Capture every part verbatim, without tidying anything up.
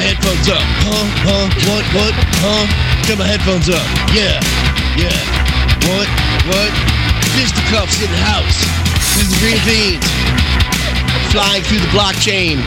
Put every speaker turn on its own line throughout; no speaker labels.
headphones up. Huh? Huh? What? What? Huh? Get my headphones up. Yeah. Yeah. What? What? Fisticuffs in the house. This is the Green Fiends. Flying through the blockchain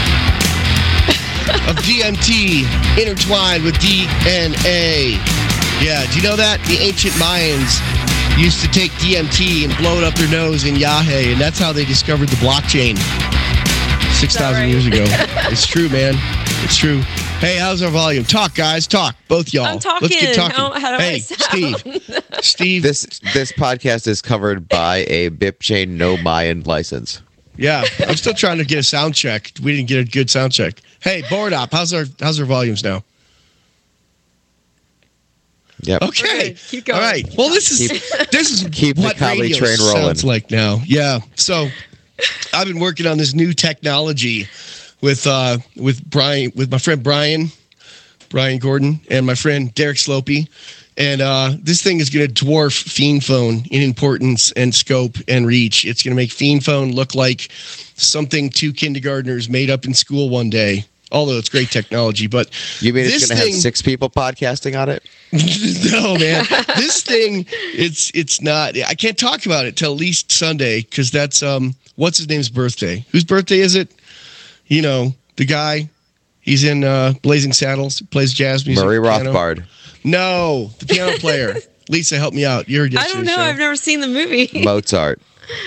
of D M T intertwined with D N A. Yeah, do you know that? The ancient Mayans used to take D M T and blow it up their nose in Yahé, and that's how they discovered the blockchain six thousand right? years ago. It's true, man. It's true. Hey, how's our volume? Talk, guys. Talk. Both y'all.
I'm talking.
Let's get talking.
Oh, how do
hey,
I sound?
Steve. Steve.
This this podcast is covered by a BitChain no Mayan license.
Yeah, I'm still trying to get a sound check. We didn't get a good sound check. Hey, Board Op, how's our how's our volumes now?
Yep.
Okay.
Keep going.
All right. Well, this is
keep,
this is
keep
what
the comedy
radio
train rolling.
sounds like now. Yeah. So I've been working on this new technology with uh, with Brian, with my friend Brian, Brian Gordon, and my friend Derek Slopey. And uh, this thing is going to dwarf Fiend Phone in importance and scope and reach. It's going to make Fiend Phone look like something two kindergartners made up in school one day. Although it's great technology, but
you mean it's going to
thing,
have six people podcasting on it?
No, man. This thing, it's it's not. I can't talk about it till at least Sunday because that's um what's his name's birthday. Whose birthday is it? You know, the guy. He's in uh, Blazing Saddles. Plays jazz music.
Murray
piano.
Rothbard.
No, the piano player. Lisa, help me out. You're
I don't know.
show.
I've never seen the movie.
Mozart.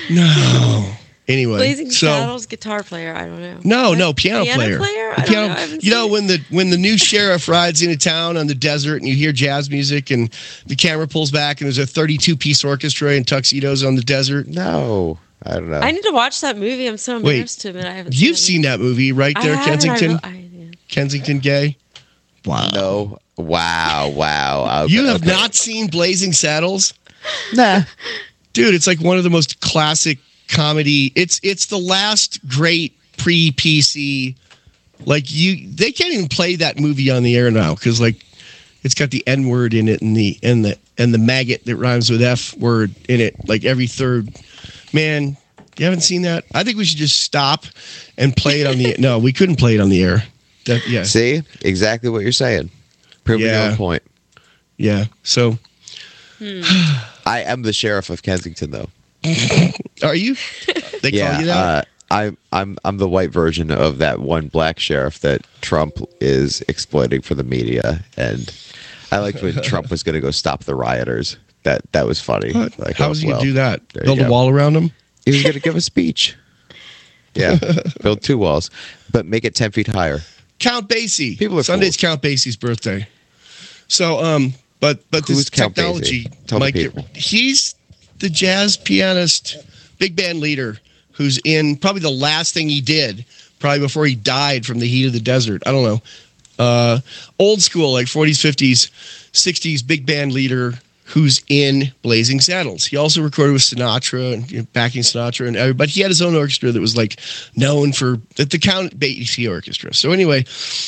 No. Anyway,
Blazing
so,
Saddles, guitar player. I don't know.
No,
what?
no, piano,
piano
player.
player.
The
I
piano,
don't know. I haven't
you know
seen
when the when the new sheriff rides into town on the desert and you hear jazz music and the camera pulls back and there's a thirty-two piece orchestra in tuxedos on the desert.
No, I don't know.
I need to watch that movie. I'm so embarrassed to admit I haven't.
You've
seen,
seen that movie, right there,
I
Kensington?
I, I, yeah.
Kensington Gay. Wow.
No. Wow. Wow. Okay,
you have
okay.
not seen Blazing Saddles?
Nah.
Dude, it's like one of the most classic comedy. It's it's the last great pre-P C. Like you, they can't even play that movie on the air now because like it's got the N word in it and the and the and the maggot that rhymes with F word in it. Like every third. Man, you haven't seen that? I think we should just stop and play it on the. No, we couldn't play it on the air. That, yeah.
See exactly what you're saying. Proving
Yeah.
your own point.
Yeah. So.
Hmm.
I am the sheriff of Kensington, though.
Are you? They
yeah,
call you that?
uh, I'm I'm I'm the white version of that one black sheriff that Trump is exploiting for the media, and I liked when Trump was going to go stop the rioters. That that was funny.
What?
Like,
How
oh,
was he
well,
going to do that?
there
Build
you
a
go.
wall around him?
He was going to give a speech. Yeah, build two walls, but make it ten feet higher.
Count Basie.
People are
Sunday's
fools.
Count Basie's birthday. So, um, but but
Who's
this
Count
technology
Basie? Tell the
might get.
people.
He's the jazz pianist, big band leader, who's in probably the last thing he did, probably before he died from the heat of the desert. I don't know. Uh, old school, like forties, fifties, sixties, big band leader who's in Blazing Saddles. He also recorded with Sinatra and you know, backing Sinatra and everybody. He had his own orchestra that was like known for the, the Count Basie Orchestra. So anyway,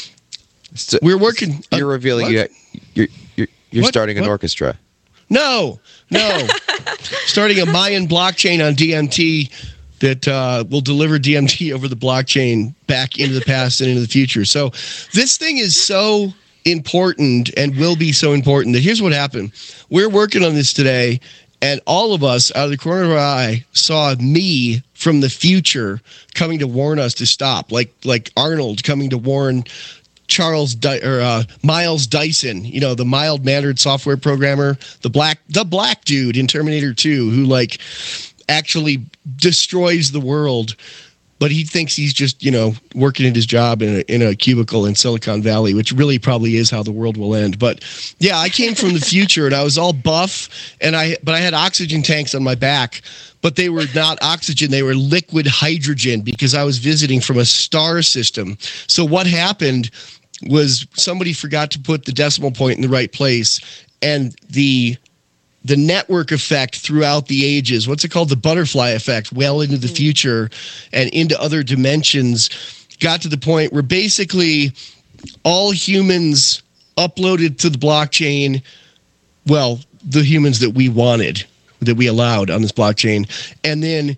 So,
we're working.
You're
uh,
revealing
what?
you you're you're, you're
What?
starting an
What?
orchestra.
No, no. Starting a Mayan blockchain on D M T that uh, will deliver D M T over the blockchain back into the past and into the future. So this thing is so important and will be so important that here's what happened. We're working on this today, and all of us out of the corner of our eye saw me from the future coming to warn us to stop, like like Arnold coming to warn Charles Dy- or uh, Miles Dyson, you know, the mild-mannered software programmer, the black the black dude in Terminator two who like actually destroys the world, but he thinks he's just, you know, working at his job in a, in a cubicle in Silicon Valley, which really probably is how the world will end. But yeah, I came from the future and I was all buff and I but I had oxygen tanks on my back. But they were not oxygen, they were liquid hydrogen because I was visiting from a star system. So what happened was somebody forgot to put the decimal point in the right place, and the the network effect throughout the ages, what's it called? The butterfly effect, well into the future and into other dimensions, got to the point where basically all humans uploaded to the blockchain, well, the humans that we wanted, that we allowed on this blockchain, and then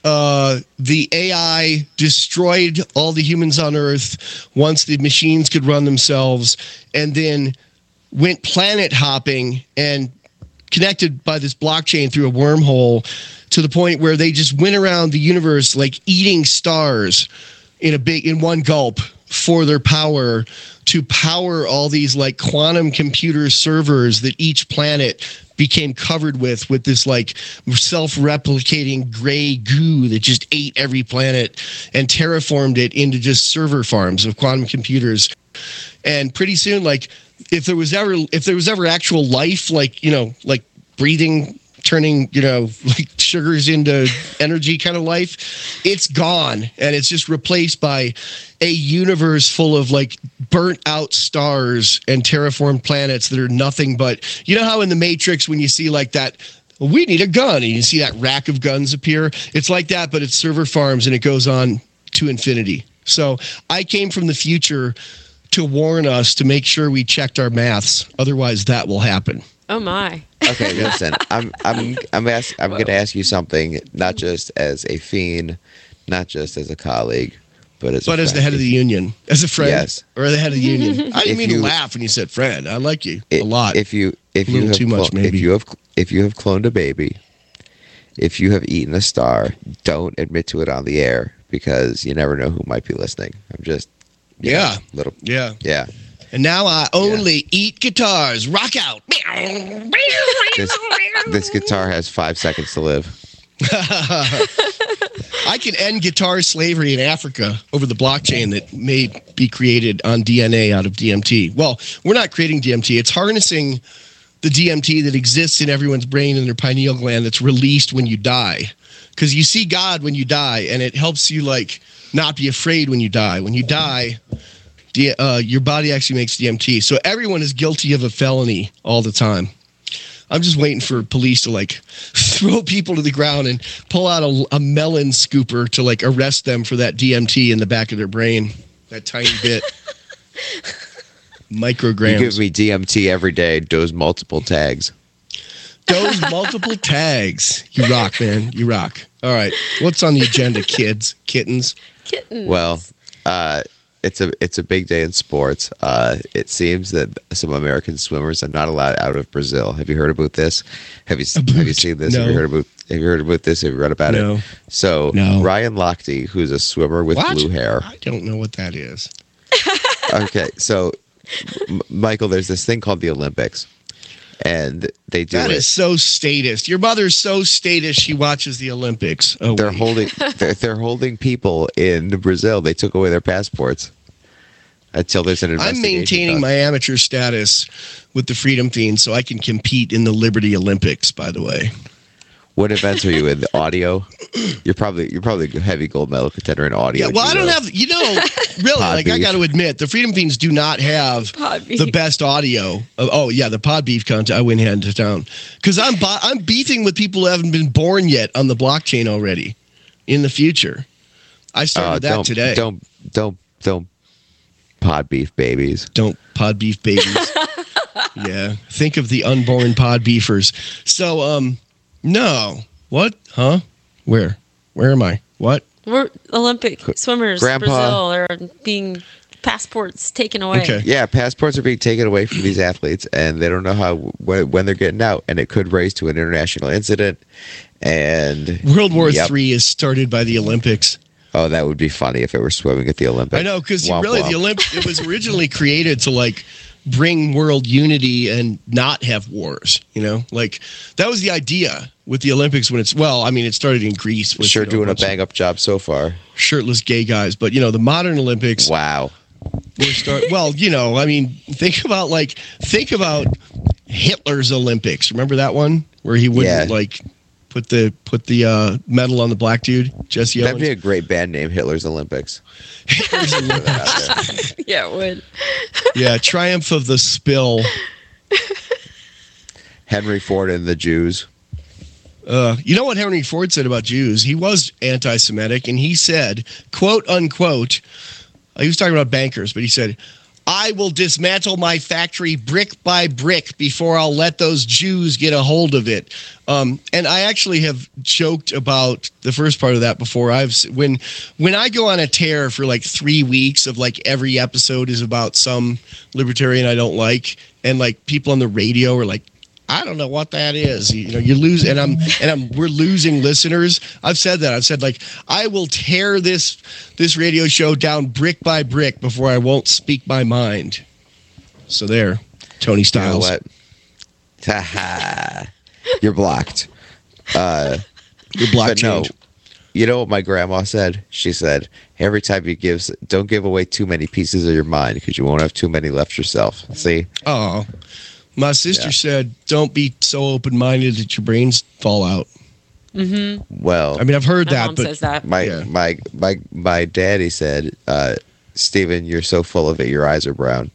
uh, the A I destroyed all the humans on Earth once the machines could run themselves, and then went planet hopping and connected by this blockchain through a wormhole to the point where they just went around the universe like eating stars in a big in one gulp for their power to power all these like quantum computer servers that each planet became covered with with this like self-replicating gray goo that just ate every planet and terraformed it into just server farms of quantum computers. And pretty soon, like if there was ever if there was ever actual life, like, you know, like breathing, turning, you know, like sugars into energy kind of life, it's gone. And it's just replaced by a universe full of like burnt out stars and terraformed planets that are nothing but, you know how in the Matrix when you see like that, well, we need a gun, and you see that rack of guns appear? It's like that, but it's server farms, and it goes on to infinity. So I came from the future to warn us to make sure we checked our maths. Otherwise, that will happen.
Oh my.
Okay, listen. I'm I'm I'm ask, I'm going to ask you something, not just as a fiend, not just as a colleague, but as
but
a
as the
friend.
head of the union, as a friend,
Yes.
or the head of the union. I didn't
If
mean
you-
to laugh when you said friend. I like you
It-
a lot.
If you if
A
you
little
have
too much,
clo-
maybe.
if you have if you have cloned a baby, if you have eaten a star, don't admit to it on the air because you never know who might be listening. I'm just you
Yeah.
know, little
yeah.
yeah.
And now I only eat guitars. Rock out.
This this guitar has five seconds to live.
I can end guitar slavery in Africa over the blockchain that may be created on D N A out of D M T. Well, we're not creating D M T. It's harnessing the D M T that exists in everyone's brain and their pineal gland that's released when you die. Because you see God when you die, and it helps you like not be afraid when you die. When you die, D- uh, your body actually makes D M T. So everyone is guilty of a felony all the time. I'm just waiting for police to like throw people to the ground and pull out a, a melon scooper to like arrest them for that D M T in the back of their brain. That tiny bit. Micrograms.
You give me D M T every day, those multiple tags.
Those multiple tags. You rock, man. You rock. All right. What's on the agenda, kids? Kittens?
Kittens.
Well, uh, it's a it's a big day in sports. Uh, it seems that some American swimmers are not allowed out of Brazil. Have you heard about this? Have you have you seen this?
No.
Have you heard about Have you heard about this? Have you read about
No.
it? So
No.
Ryan Lochte, who's a swimmer with
What?
blue hair.
I don't know what that is.
Okay, so M- Michael, there's this thing called the Olympics, and they do
That
it.
is so statist. Your mother's so statist. She watches the Olympics. Oh,
They're
wait.
holding they're, they're holding people in Brazil. They took away their passports until there's an
I'm
investigation.
maintaining
done.
my amateur status with the Freedom Fiends so I can compete in the Liberty Olympics, by the way.
What events are you in? The audio? You're probably you're probably a heavy gold medal contender in audio.
Yeah, well, I don't
judo.
have, you know, really,
Pod
like I
beef.
got to admit, the Freedom Fiends do not have
Pod beef.
the best audio. Of, oh, yeah, the pod beef content. I went hand to town because I'm bo- I'm beefing with people who haven't been born yet on the blockchain already in the future. I
Uh,
started that
don't,
today.
Don't don't don't pod beef babies.
Don't pod beef babies. Yeah, think of the unborn pod beefers. So, um, no, what? Huh? Where? Where am I? What?
We're Olympic swimmers.
Grandpa.
Brazil are being passports taken away.
Okay.
Yeah, passports are being taken away from these athletes, and they don't know how when, when they're getting out, and it could raise to an international incident. And
World War
Yep.
Three is started by the Olympics.
Oh, that would be funny if it were swimming at the Olympics.
I know, because
Womp
really,
womp.
the Olymp- it was originally created to like bring world unity and not have wars. You know, like that was the idea with the Olympics when it's well, I mean, it started in Greece with
Sure,
you know,
doing a
bunch of
bang up job so far.
shirtless gay guys, but you know, the modern Olympics.
Wow.
We're start well, you know, I mean, think about like think about Hitler's Olympics. Remember that one where he wouldn't
Yeah.
like put the put the uh, medal on the black dude, Jesse
That'd
Owens.
be a great band name, Hitler's Olympics.
Hitler's
Throw
Olympics.
that out there.
Yeah, it would.
Yeah, Triumph of the Spill.
Henry Ford and the Jews.
Uh, you know what Henry Ford said about Jews? He was anti-Semitic, and he said, quote unquote, he was talking about bankers, but he said, I will dismantle my factory brick by brick before I'll let those Jews get a hold of it. Um, and I actually have joked about the first part of that before. I've when when I go on a tear for like three weeks of like every episode is about some libertarian I don't like, and like people on the radio are like, I don't know what that is. You know, you lose, and I'm and I'm we're losing listeners. I've said that. I've said like I will tear this this radio show down brick by brick before I won't speak my mind. So there, Tony Styles.
You know what? Ha You're blocked. Uh,
You're blocked.
No, you know what my grandma said? She said, every time you give, don't give away too many pieces of your mind because you won't have too many left yourself. See?
Oh. My sister yeah. said, "Don't be so open-minded that your brains fall out."
Mm-hmm.
Well,
I mean, I've heard
my
that,
mom
but
says that.
my
yeah.
my my my daddy said, uh, "Steven, you're so full of it. Your eyes are brown."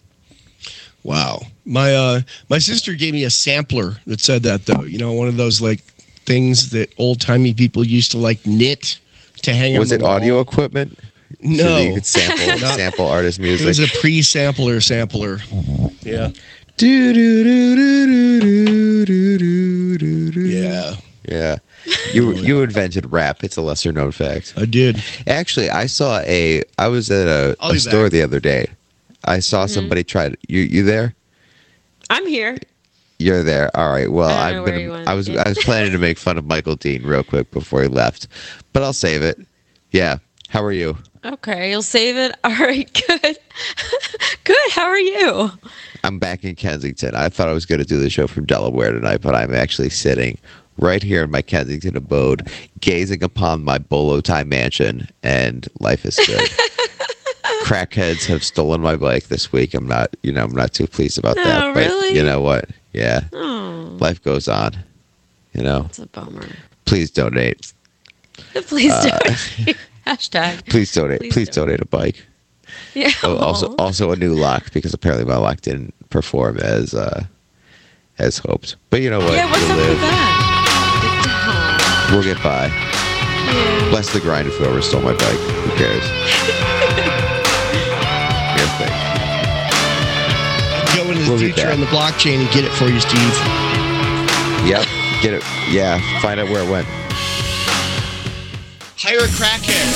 Wow, my uh, my sister gave me a sampler that said that though. You know, one of those like things that old-timey people used to like knit to hang.
Was
on
it
the wall.
audio equipment?
No,
so you could sample sample artist music.
It was a pre-sampler sampler. Yeah.
Do, do, do, do, do, do, do, do, do.
Yeah.
Yeah. You you invented rap. It's a lesser known fact.
I did.
Actually, I saw a I was at a, a store back. the other day. I saw mm-hmm. somebody try to you you there?
I'm here.
You're there. All right. Well, I'm
gonna
I was I was planning to make fun of Michael Dean real quick before he left. But I'll save it. Yeah. How are you?
Okay, you'll save it. All right, good. Good. How are you?
I'm back in Kensington. I thought I was going to do the show from Delaware tonight, but I'm actually sitting right here in my Kensington abode, gazing upon my bolo tie mansion, and life is good. Crackheads have stolen my bike this week. I'm not, you know, I'm not too pleased about
no,
that. But
really?
you know what? Yeah.
Oh.
Life goes on. You know.
It's a bummer.
Please donate.
Please
uh,
donate. Hashtag.
Please donate. Please, please donate. donate a bike.
Yeah.
Oh, also, also a new lock because apparently my lock didn't perform as uh, as hoped. But you know what?
Yeah, what's
we'll
up
live.
with that?
We'll get by.
Yeah.
Bless the grind if whoever stole my bike. Who cares? Your thing.
Go into the
We'll
future on the blockchain and get it for you, Steve.
Yep. Get it. Yeah. Find out where it went.
Hire a crackhead.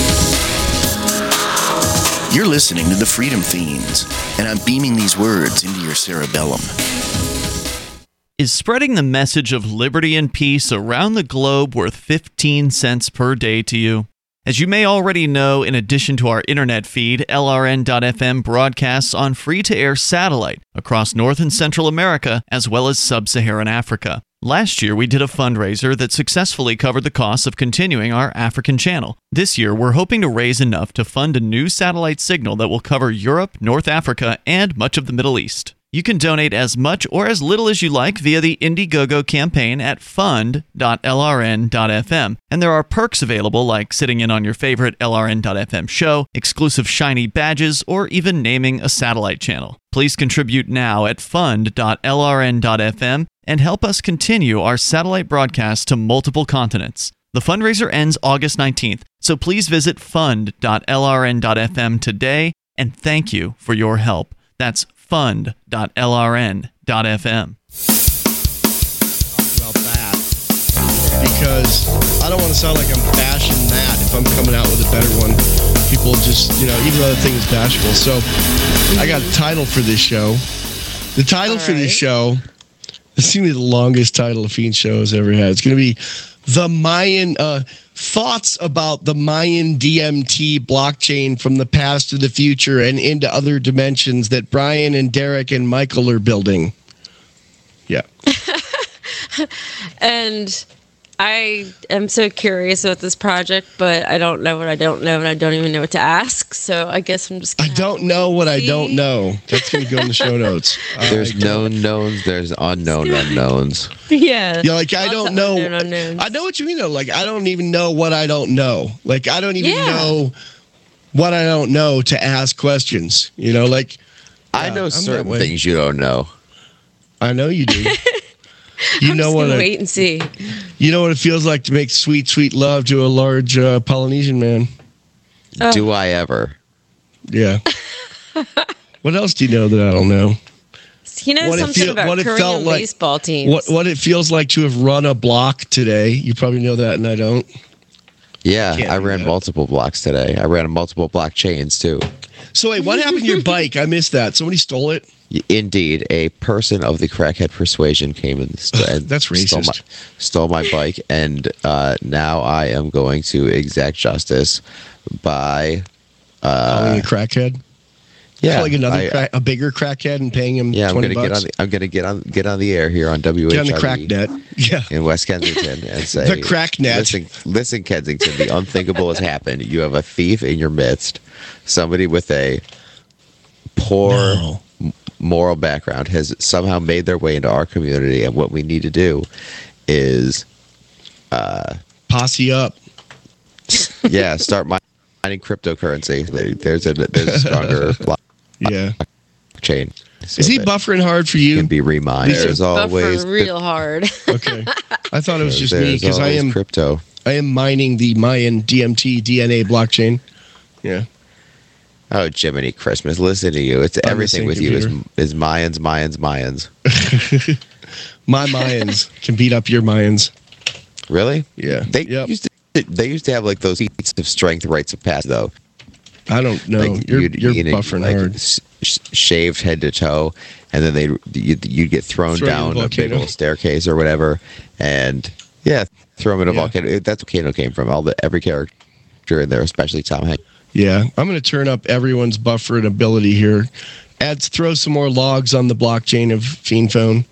You're listening to the Freedom Fiends, and I'm beaming these words into your cerebellum.
Is spreading the message of liberty and peace around the globe worth fifteen cents per day to you? As you may already know, in addition to our internet feed, L R N dot F M broadcasts on free-to-air satellite across North and Central America, as well as sub-Saharan Africa. Last year, we did a fundraiser that successfully covered the costs of continuing our African channel. This year, we're hoping to raise enough to fund a new satellite signal that will cover Europe, North Africa, and much of the Middle East. You can donate as much or as little as you like via the Indiegogo campaign at fund dot L R N dot F M. And there are perks available like sitting in on your favorite L R N dot F M show, exclusive shiny badges, or even naming a satellite channel. Please contribute now at fund dot L R N dot F M and help us continue our satellite broadcast to multiple continents. The fundraiser ends August nineteenth, so please visit fund dot L R N dot F M today, and thank you for your help. That's fund dot L R N dot F M.
Talk about that because I don't want to sound like I'm bashing that if I'm coming out with a better one. People just, you know, even though the thing is bashful. So I got a title for this show. The title
All
for this
right.
show, it's going to be the longest title a Fiend show has ever had. It's going to be the Mayan uh, thoughts about the Mayan D M T blockchain from the past to the future and into other dimensions that Brian and Derek and Michael are building. Yeah.
And I am so curious about this project, but I don't know what I don't know, and I don't even know what to ask. So I guess I'm just.
I
Gonna
don't know what I don't know. That's going to go in the show notes.
There's
I
known knowns. There's unknown unknowns.
Yeah.
Yeah, like I
Lots
don't
of
know.
unknown unknowns.
I know what you mean though. Like I don't even know what I don't know. Like I don't even
Yeah.
know what I don't know to ask questions. You know, like
I
yeah,
know
I'm
certain
that way.
things you don't know.
I know you do. You
I'm
know
just
what?
gonna
I,
wait and see.
you know what it feels like to make sweet, sweet love to a large uh, Polynesian man.
Oh.
Do I ever?
Yeah. What else do you know that I don't know?
He knows
What it
something
feel-
about
what it
Korean
felt like-
baseball teams.
What what it feels like to have run a block today? You probably know that, and I don't.
Yeah,
Can't
I
do
ran
that.
multiple blocks today. I ran multiple blockchains too.
So wait, what happened to your bike? I missed that. Somebody stole it.
Indeed, a person of the crackhead persuasion came and, st- and
That's
stole my,
racist.
stole my bike, and uh, now I am going to exact justice by
Calling a crackhead.
yeah,
Calling another
I-
crack, a bigger crackhead and paying him
yeah. I'm
twenty
gonna
bucks.
get on. The, I'm gonna get on get on the air here on W H
Get
I
on
V
the crack net. Yeah.
in West Kensington and say
The crack net.
Listen, listen, Kensington. The unthinkable has happened. You have a thief in your midst. Somebody with a poor
No.
m- moral background has somehow made their way into our community, and what we need to do is,
Posse up.
yeah, start mining cryptocurrency. There- There's a there's a stronger
Yeah.
blockchain. So
Is he
that
buffering hard for
it
you?
Can be remined.
These are
There's
Buffer
always
real hard.
Okay. I thought it was just me
there's
because I
always
am
crypto.
I am mining the Mayan D M T D N A blockchain. Yeah.
Oh, Jiminy Christmas! Listen to you. It's
the
everything
same
with you is
computer.
is Mayans, Mayans, Mayans.
My Mayans can beat up your Mayans.
Really?
Yeah.
They
Yep.
used to. They used to have like those feats of strength, rites of passage, though.
I don't know.
Like
you're
you'd
you're
be in a,
buffering
like,
hard.
s- sh- shaved head to toe, and then they you'd, you'd get thrown
Throw you in
down
a
a big
volcano.
old staircase or whatever, and yeah, throw them in a
Yeah.
volcano. It- That's where volcano came from. All the every character in there, especially Tom Hanks.
Yeah. I'm going to turn up everyone's buffering ability here. Add throw some more logs on the blockchain of Fiend Phone.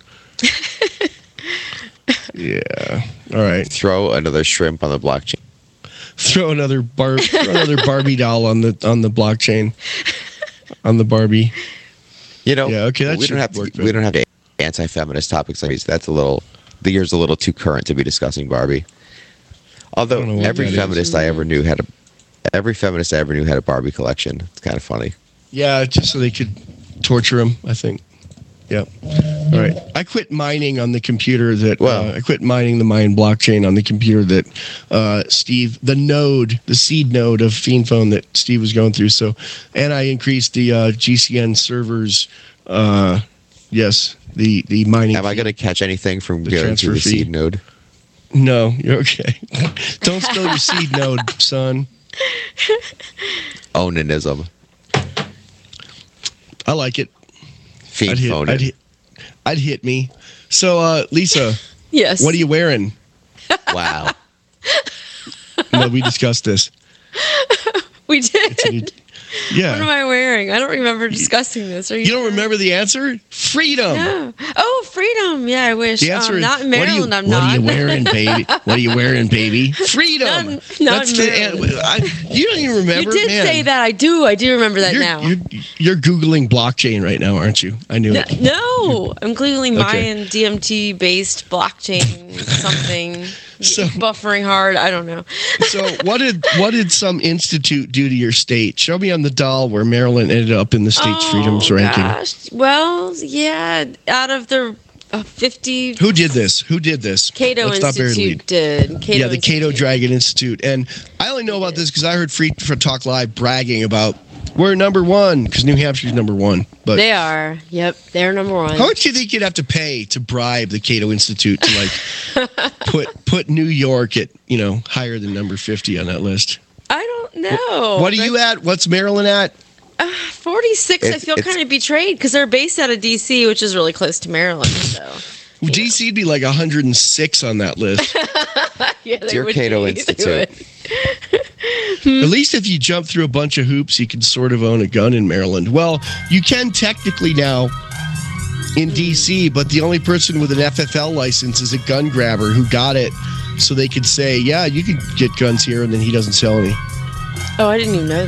Yeah. All right.
Throw another shrimp on the blockchain.
Throw another bar throw another Barbie doll on the on the blockchain. On the Barbie.
You know,
Yeah, okay, that
we
should
don't have to.
work
We don't have to anti-feminist topics like these. That's a little. The year's a little too current to be discussing Barbie. Although
I don't know what
every
that is.
feminist I ever knew had a, every feminist I ever knew had a Barbie collection. It's kind of funny.
Yeah, just so they could torture him, I think. Yep. All right. I quit mining on the computer that.
Well-
uh, I quit mining the Mayan blockchain on the computer that uh, Steve, the node, the seed node of Fiend Phone that Steve was going through. So, and I increased the uh, G C N servers. Uh, yes, the the mining.
Am I going to catch anything from
The
going
transfer
through the
fee.
seed node?
No, you're okay. Don't spill your seed node, son.
Onanism.
I like it.
Fiend
I'd hit,
phone.
I'd hit. I'd hit me. So, uh, Lisa,
Yes.
what are you wearing?
Wow.
No, we discussed this.
We did.
It's a new- yeah.
What am I wearing? I don't remember discussing this. Are you?
You don't remember the answer? Freedom.
No. Oh, freedom. Yeah, I wish.
The answer
um,
is
not in
what are
Maryland.
you,
I'm
what
not.
are you wearing, baby? What are you wearing, baby? Freedom.
Not- not
That's
in
the.
Maryland.
I, you don't even remember.
You did
Man,
say that. I do. I do remember that
You're,
now.
you're you're googling blockchain right now, aren't you? I knew
No,
it.
no, I'm googling
Okay.
Mayan D M T based blockchain something.
So-
buffering hard. I don't know.
So what did what did some institute do to your state? Show me on the doll where Maryland ended up in the state's freedoms
Oh,
ranking.
gosh. Well, yeah, out of the uh, fifty,
Who did this? Who did this?
Cato
Let's not bury the lead.
Institute did. Cato
yeah, the Cato
Institute.
Dragon Institute. And I only know about this because I heard Free for Talk Live bragging about we're number one because New Hampshire's number one. But
They are. Yep, they're number one.
how much do you think you'd have to pay to bribe the Cato Institute to like put put New York at you know higher than number fifty on that list?
I don't know.
What are you at? What's Maryland at?
forty-six, I
It's-
feel
it's-
kind of betrayed because they're based out of D C, which is really close to Maryland. So,
D C'd be like one hundred six on that list.
yeah, they
Dear
would
Cato
be. They
Institute.
would.
At least if you jump through a bunch of hoops, you can sort of own a gun in Maryland. Well, you can technically now in D C, but the only person with an F F L license is a gun grabber who got it so they could say, yeah, you can get guns here, and then he doesn't sell any.
Oh, I didn't even know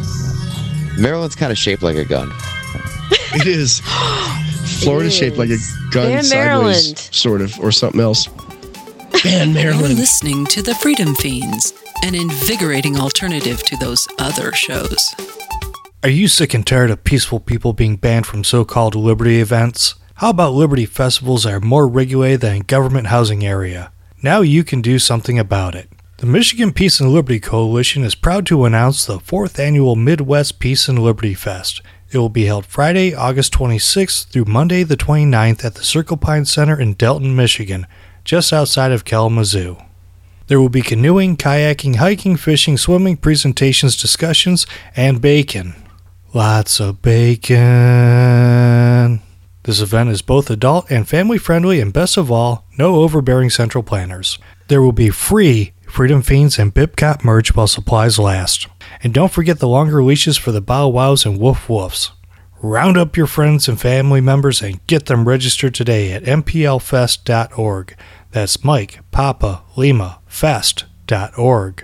that.
Maryland's kind of shaped like a gun.
It is. Florida's shaped like a
is.
gun
Ban
sideways,
Maryland.
sort of, or something else. Ban
You're
Maryland.
listening to The Freedom Fiends, an invigorating alternative to those other shows.
Are you sick and tired of peaceful people being banned from so-called Liberty events? How about Liberty festivals that are more regulated than a government housing area? Now you can do something about it. The Michigan Peace and Liberty Coalition is proud to announce the fourth annual Midwest Peace and Liberty Fest, It will be held Friday, August twenty-sixth through Monday the twenty-ninth at the Circle Pine Center in Delton, Michigan, just outside of Kalamazoo. There will be canoeing, kayaking, hiking, fishing, swimming, presentations, discussions, and bacon. Lots of bacon. This event is both adult and family friendly, and best of all, no overbearing central planners. There will be free Freedom Fiends and Bipcop merch while supplies last. And don't forget the longer leashes for the Bow Wows and Woof Woofs. Round up your friends and family members and get them registered today at m p l fest dot org. That's Mike, Papa, Lima, fest dot org.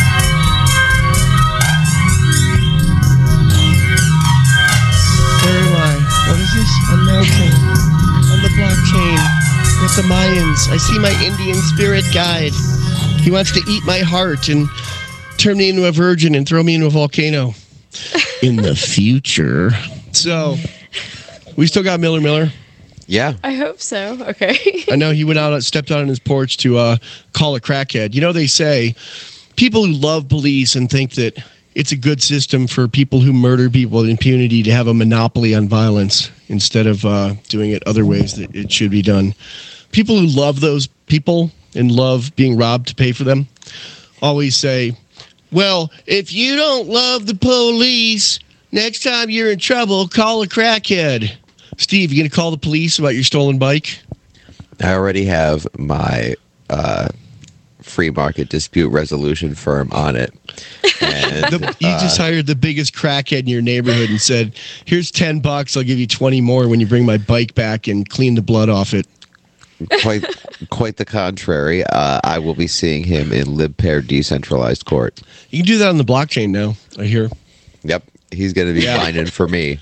Where am I? What is this? On mountain. On the blockchain. With the Mayans. I see my Indian spirit guide. He wants to eat my heart and turn me into a virgin and throw me into a volcano. In the future. So, we still got Miller Miller.
Yeah.
I hope so. Okay.
I know he went out, stepped out on his porch to uh, call a crackhead. You know, they say people who love police and think that it's a good system for people who murder people with impunity to have a monopoly on violence instead of uh, doing it other ways that it should be done. People who love those people and love being robbed to pay for them always say, well, if you don't love the police, next time you're in trouble, call a crackhead. Steve, you going to call the police about your stolen bike?
I already have my uh, free market dispute resolution firm on it. And,
the, you
uh,
just hired the biggest crackhead in your neighborhood and said, here's ten bucks. I'll give you twenty more when you bring my bike back and clean the blood off it.
Quite quite the contrary. Uh, I will be seeing him in LibPair decentralized court.
You can do that on the blockchain now, I hear.
Yep. He's going to be
Yeah.
whining for me.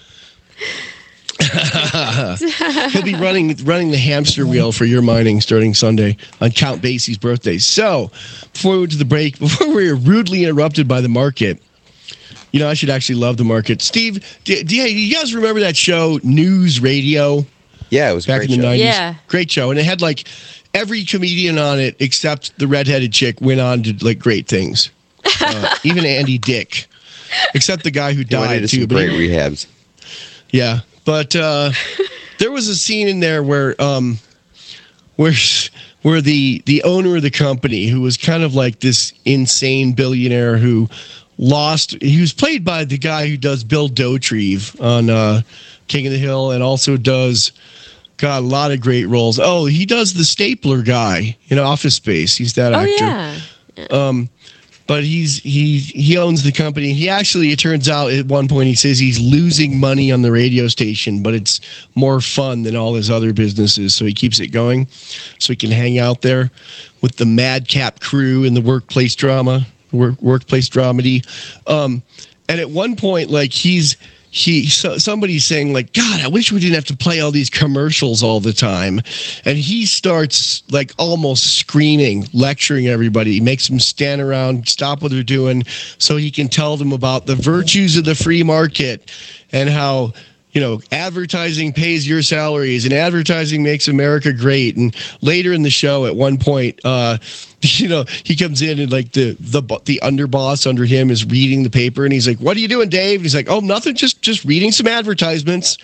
He'll be running running the hamster wheel for your mining starting Sunday on Count Basie's birthday. So, before we went to the break, before we were rudely interrupted by the market, you know, I should actually love the market. Steve, do, do you guys remember that show, News Radio?
Yeah, it was a
Back
great
in the
show.
nineties.
Yeah.
Great show. And it had like every comedian on it except the redheaded chick went on to like great things. Uh, even Andy Dick. Except the guy who
He went
died
into
too.
some
but
great
he-
rehabs.
Yeah. But uh, there was a scene in there where um, where where the the owner of the company, who was kind of like this insane billionaire who lost, he was played by the guy who does Bill Dauterive on uh, King of the Hill and also does, got a lot of great roles. Oh, he does the stapler guy in Office Space. He's that
Oh,
actor.
yeah.
Um, but he's he he owns the company. He actually, it turns out, at one point he says he's losing money on the radio station, but it's more fun than all his other businesses, so he keeps it going, so he can hang out there with the madcap crew in the workplace drama, work, workplace dramedy. Um, and at one point, like he's. He so, somebody's saying like, God, I wish we didn't have to play all these commercials all the time, and he starts like almost screaming, lecturing everybody. He makes them stand around, stop what they're doing, so he can tell them about the virtues of the free market and how, you know, advertising pays your salaries and advertising makes America great. And later in the show, at one point, uh, you know, he comes in and like the the the underboss under him is reading the paper, and he's like, "What are you doing, Dave?" And he's like, "Oh, nothing, just just reading some advertisements."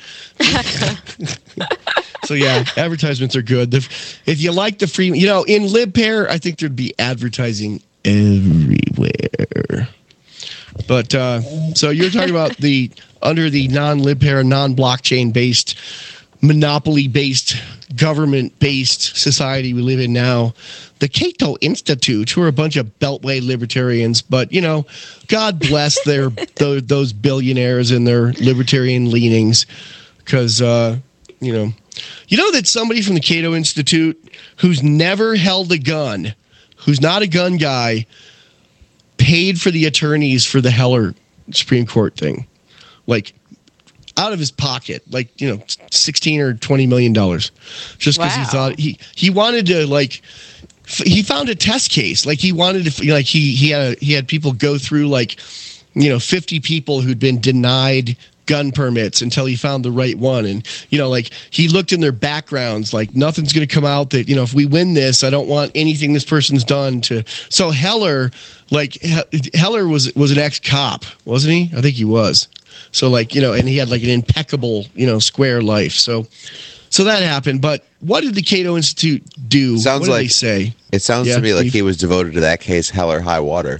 So yeah, advertisements are good. The, if you like the free, you know, in LibPair, I think there'd be advertising everywhere. But uh, so you're talking about the under the non-LibPair, non-blockchain based, monopoly based, government based society we live in now. The Cato Institute, who are a bunch of Beltway libertarians, but you know, God bless their those, those billionaires and their libertarian leanings, because uh, you know, you know that somebody from the Cato Institute who's never held a gun, who's not a gun guy, paid for the attorneys for the Heller Supreme Court thing, like out of his pocket, like, you know, sixteen or twenty million dollars, just because
Wow.
he thought he he wanted to like. He found a test case. Like he wanted to, like he he had he had people go through like, you know, fifty people who'd been denied gun permits until he found the right one. And, you know, like he looked in their backgrounds, like nothing's going to come out that, you know, if we win this, I don't want anything this person's done to. So Heller, like Heller was was an ex-cop, wasn't he? I think he was. So like, you know, and he had like an impeccable, you know, square life. So so that happened. But what did the Cato Institute do?
Sounds
what did
like
they say?
It sounds
Yeah,
to me like
Steve?
he was devoted to that case, hell or high water.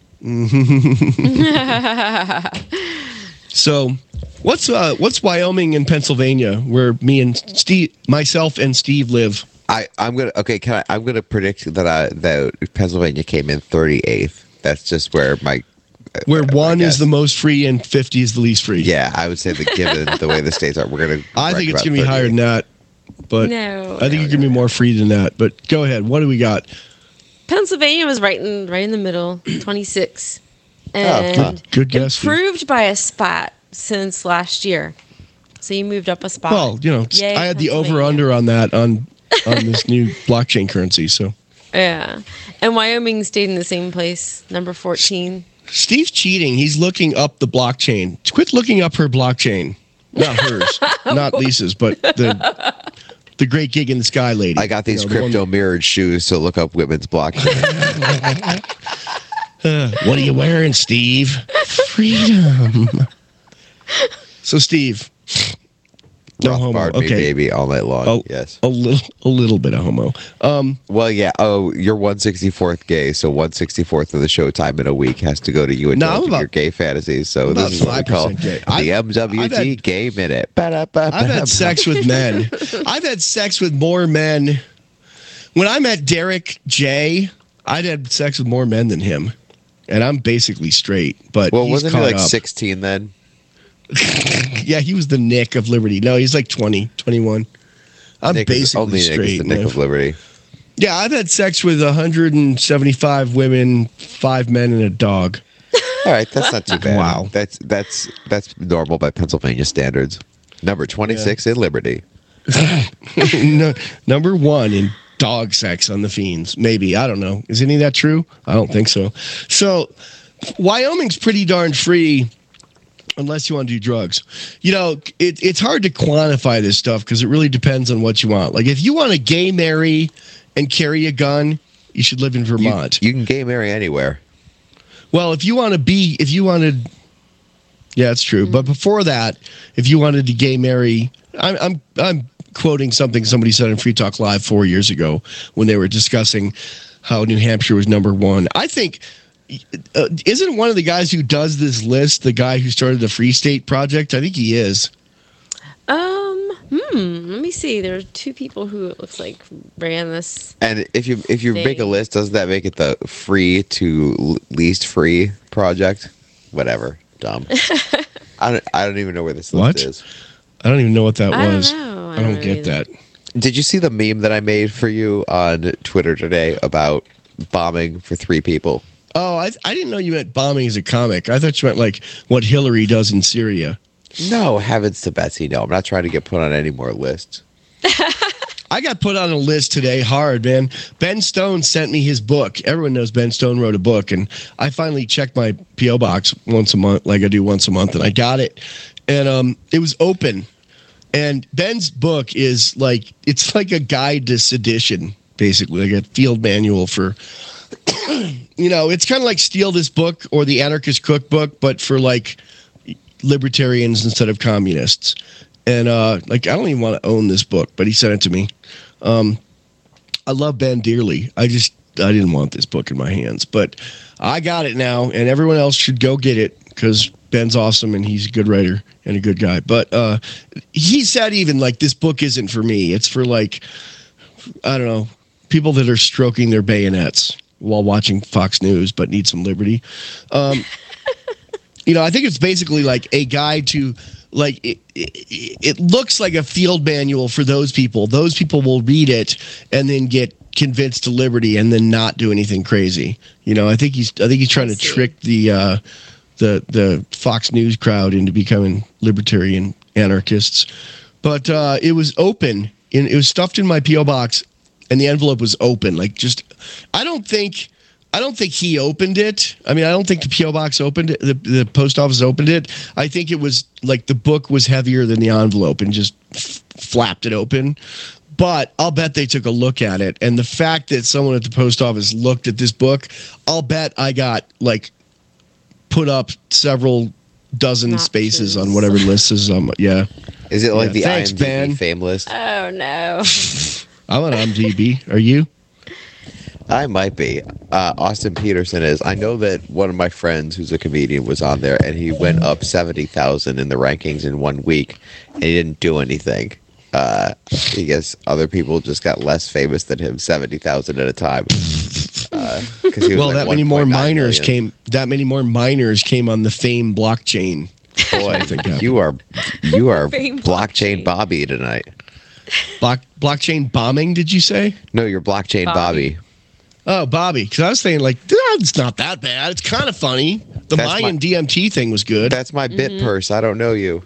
So what's uh what's Wyoming and Pennsylvania where me and Steve myself and Steve live?
I, I'm gonna okay. Can I? I'm gonna predict that I that Pennsylvania came in thirty-eighth. That's just where my
Where
my
one
guess.
is the most free and fifty is the least free.
Yeah, I would say that given the way the states are, we're gonna.
I
rank
think it's
about
going to be higher than
thirty-eighth.
that. But
No,
I think
no,
it's going to be more free than that. But go ahead. What do we got?
Pennsylvania was right in right in the middle, twenty-six, and
good- good guess, Steve.
improved by a spot since last year. So you moved up a spot.
Well, you know,
Yay,
I had the
Pennsylvania.
over under on that on on this new blockchain currency. So
Yeah, and Wyoming stayed in the same place, number fourteen.
Steve's cheating. He's looking up the blockchain. Quit looking up her blockchain. Not hers, not Lisa's, but the the great gig in the sky lady.
I got these
You know, the one-
crypto mirrored shoes, so look up women's blockchain.
Uh, what are you wearing, Steve? Freedom. So, Steve, no homo.
Rothbard me,
Okay,
baby, all night long.
Oh,
Yes.
a little, a little bit of homo. Um,
Well, yeah. Oh, you're one sixty-fourth gay, so one sixty-fourth of the showtime in a week has to go to you and
No, I'm
your
about-
gay fantasies. So
about
this is what we call
five percent gay.
the
I've-
M W G
I've had-
Gay Minute.
I've had sex with men. I've had sex with more men. When I met Derek J, I'd had sex with more men than him, and I'm basically straight. But
Well,
he's
wasn't he
caught
like
up.
sixteen then?
Yeah, he was the Nick of Liberty. No, he's like twenty, twenty-one. I'm
Nick is-
basically
only Nick is
straight.
the Nick
man.
of Liberty.
Yeah, I've had sex with one hundred seventy-five women, five men, and a dog.
All right, that's not too bad.
Wow.
That's that's that's normal by Pennsylvania standards. Number twenty-six in Liberty.
No, number one in dog sex on the Fiends. Maybe. I don't know. Is any of that true? I don't think so. So, Wyoming's pretty darn free unless you want to do drugs. You know, it, it's hard to quantify this stuff because it really depends on what you want. Like, if you want to gay marry and carry a gun, you should live in
You,
Vermont.
you can gay marry anywhere.
Well, if you want to be, if you wanted, yeah, that's true. But before that, if you wanted to gay marry, I'm, I'm, I'm quoting something somebody said on Free Talk Live four years ago when they were discussing how New Hampshire was number one. I think, uh, isn't one of the guys who does this list the guy who started the Free State Project? I think he is.
Um, hmm. Let me see. There are two people who it looks like ran this.
And if you if you make a
Thing.
list, doesn't that make it the free to l- least free project? Whatever. Dumb. I don't I don't even know where this list
What?
is.
I don't even know what that
I don't
was.
know. I
I don't
don't
get
either.
that.
Did you see the meme that I made for you on Twitter today about bombing for three people?
Oh, I, I didn't know you meant bombing as a comic. I thought you meant like what Hillary does in Syria.
No, heavens to Betsy. No, I'm not trying to get put on any more lists.
I got put on a list today hard, man. Ben Stone sent me his book. Everyone knows Ben Stone wrote a book, and I finally checked my P O box once a month, like I do once a month, and I got it. And um, it was open. And Ben's book is like, it's like a guide to sedition, basically, like a field manual for, you know, it's kind of like Steal This Book or the Anarchist Cookbook, but for like libertarians instead of communists. And uh, like, I don't even want to own this book, but he sent it to me. Um, I love Ben dearly. I just, I didn't want this book in my hands, but I got it now, and everyone else should go get it because Ben's awesome and he's a good writer and a good guy. But uh, he said even like, this book isn't for me. It's for like, I don't know, people that are stroking their bayonets while watching Fox News but need some liberty. Um, you know, I think it's basically like a guide to like it, it, it looks like a field manual for those people. Those people will read it and then get convinced to liberty and then not do anything crazy. You know, I think he's I think he's trying
I
to
see.
trick the uh, the the Fox News crowd into becoming libertarian anarchists. But uh, it was open and it was stuffed in my P O box, and the envelope was open. Like just, I don't think. I don't think he opened it. I mean, I don't think the P O box opened it. The, the post office opened it. I think it was like the book was heavier than the envelope and just f- flapped it open. But I'll bet they took a look at it. And the fact that someone at the post office looked at this book, I'll bet I got like put up several dozen
Not
spaces
choose.
on whatever list is um yeah.
Is it like
Yeah,
the
thanks,
I M D B
Ben.
fame list?
Oh no.
I'm on I M D B. Are you?
I might be. Uh, Austin Peterson is. I know that one of my friends who's a comedian was on there, and he went up seventy thousand in the rankings in one week, and he didn't do anything. Uh, I guess other people just got less famous than him, seventy thousand at a time. Uh, 'cause he was
Well,
like
that many more
one point nine
miners
million.
came. That many more miners came on the Fame blockchain.
Boy,
I think happened.
you are you are
Fame
blockchain
blockchain.
Bobby tonight.
Block blockchain bombing? Did you say?
No, you're blockchain Bobby.
Bobby.
Oh, Bobby. Because I was thinking like, it's not that bad. It's kind of funny. The
That's
Mayan
my-
D M T thing was good.
That's my bit purse. I don't know you.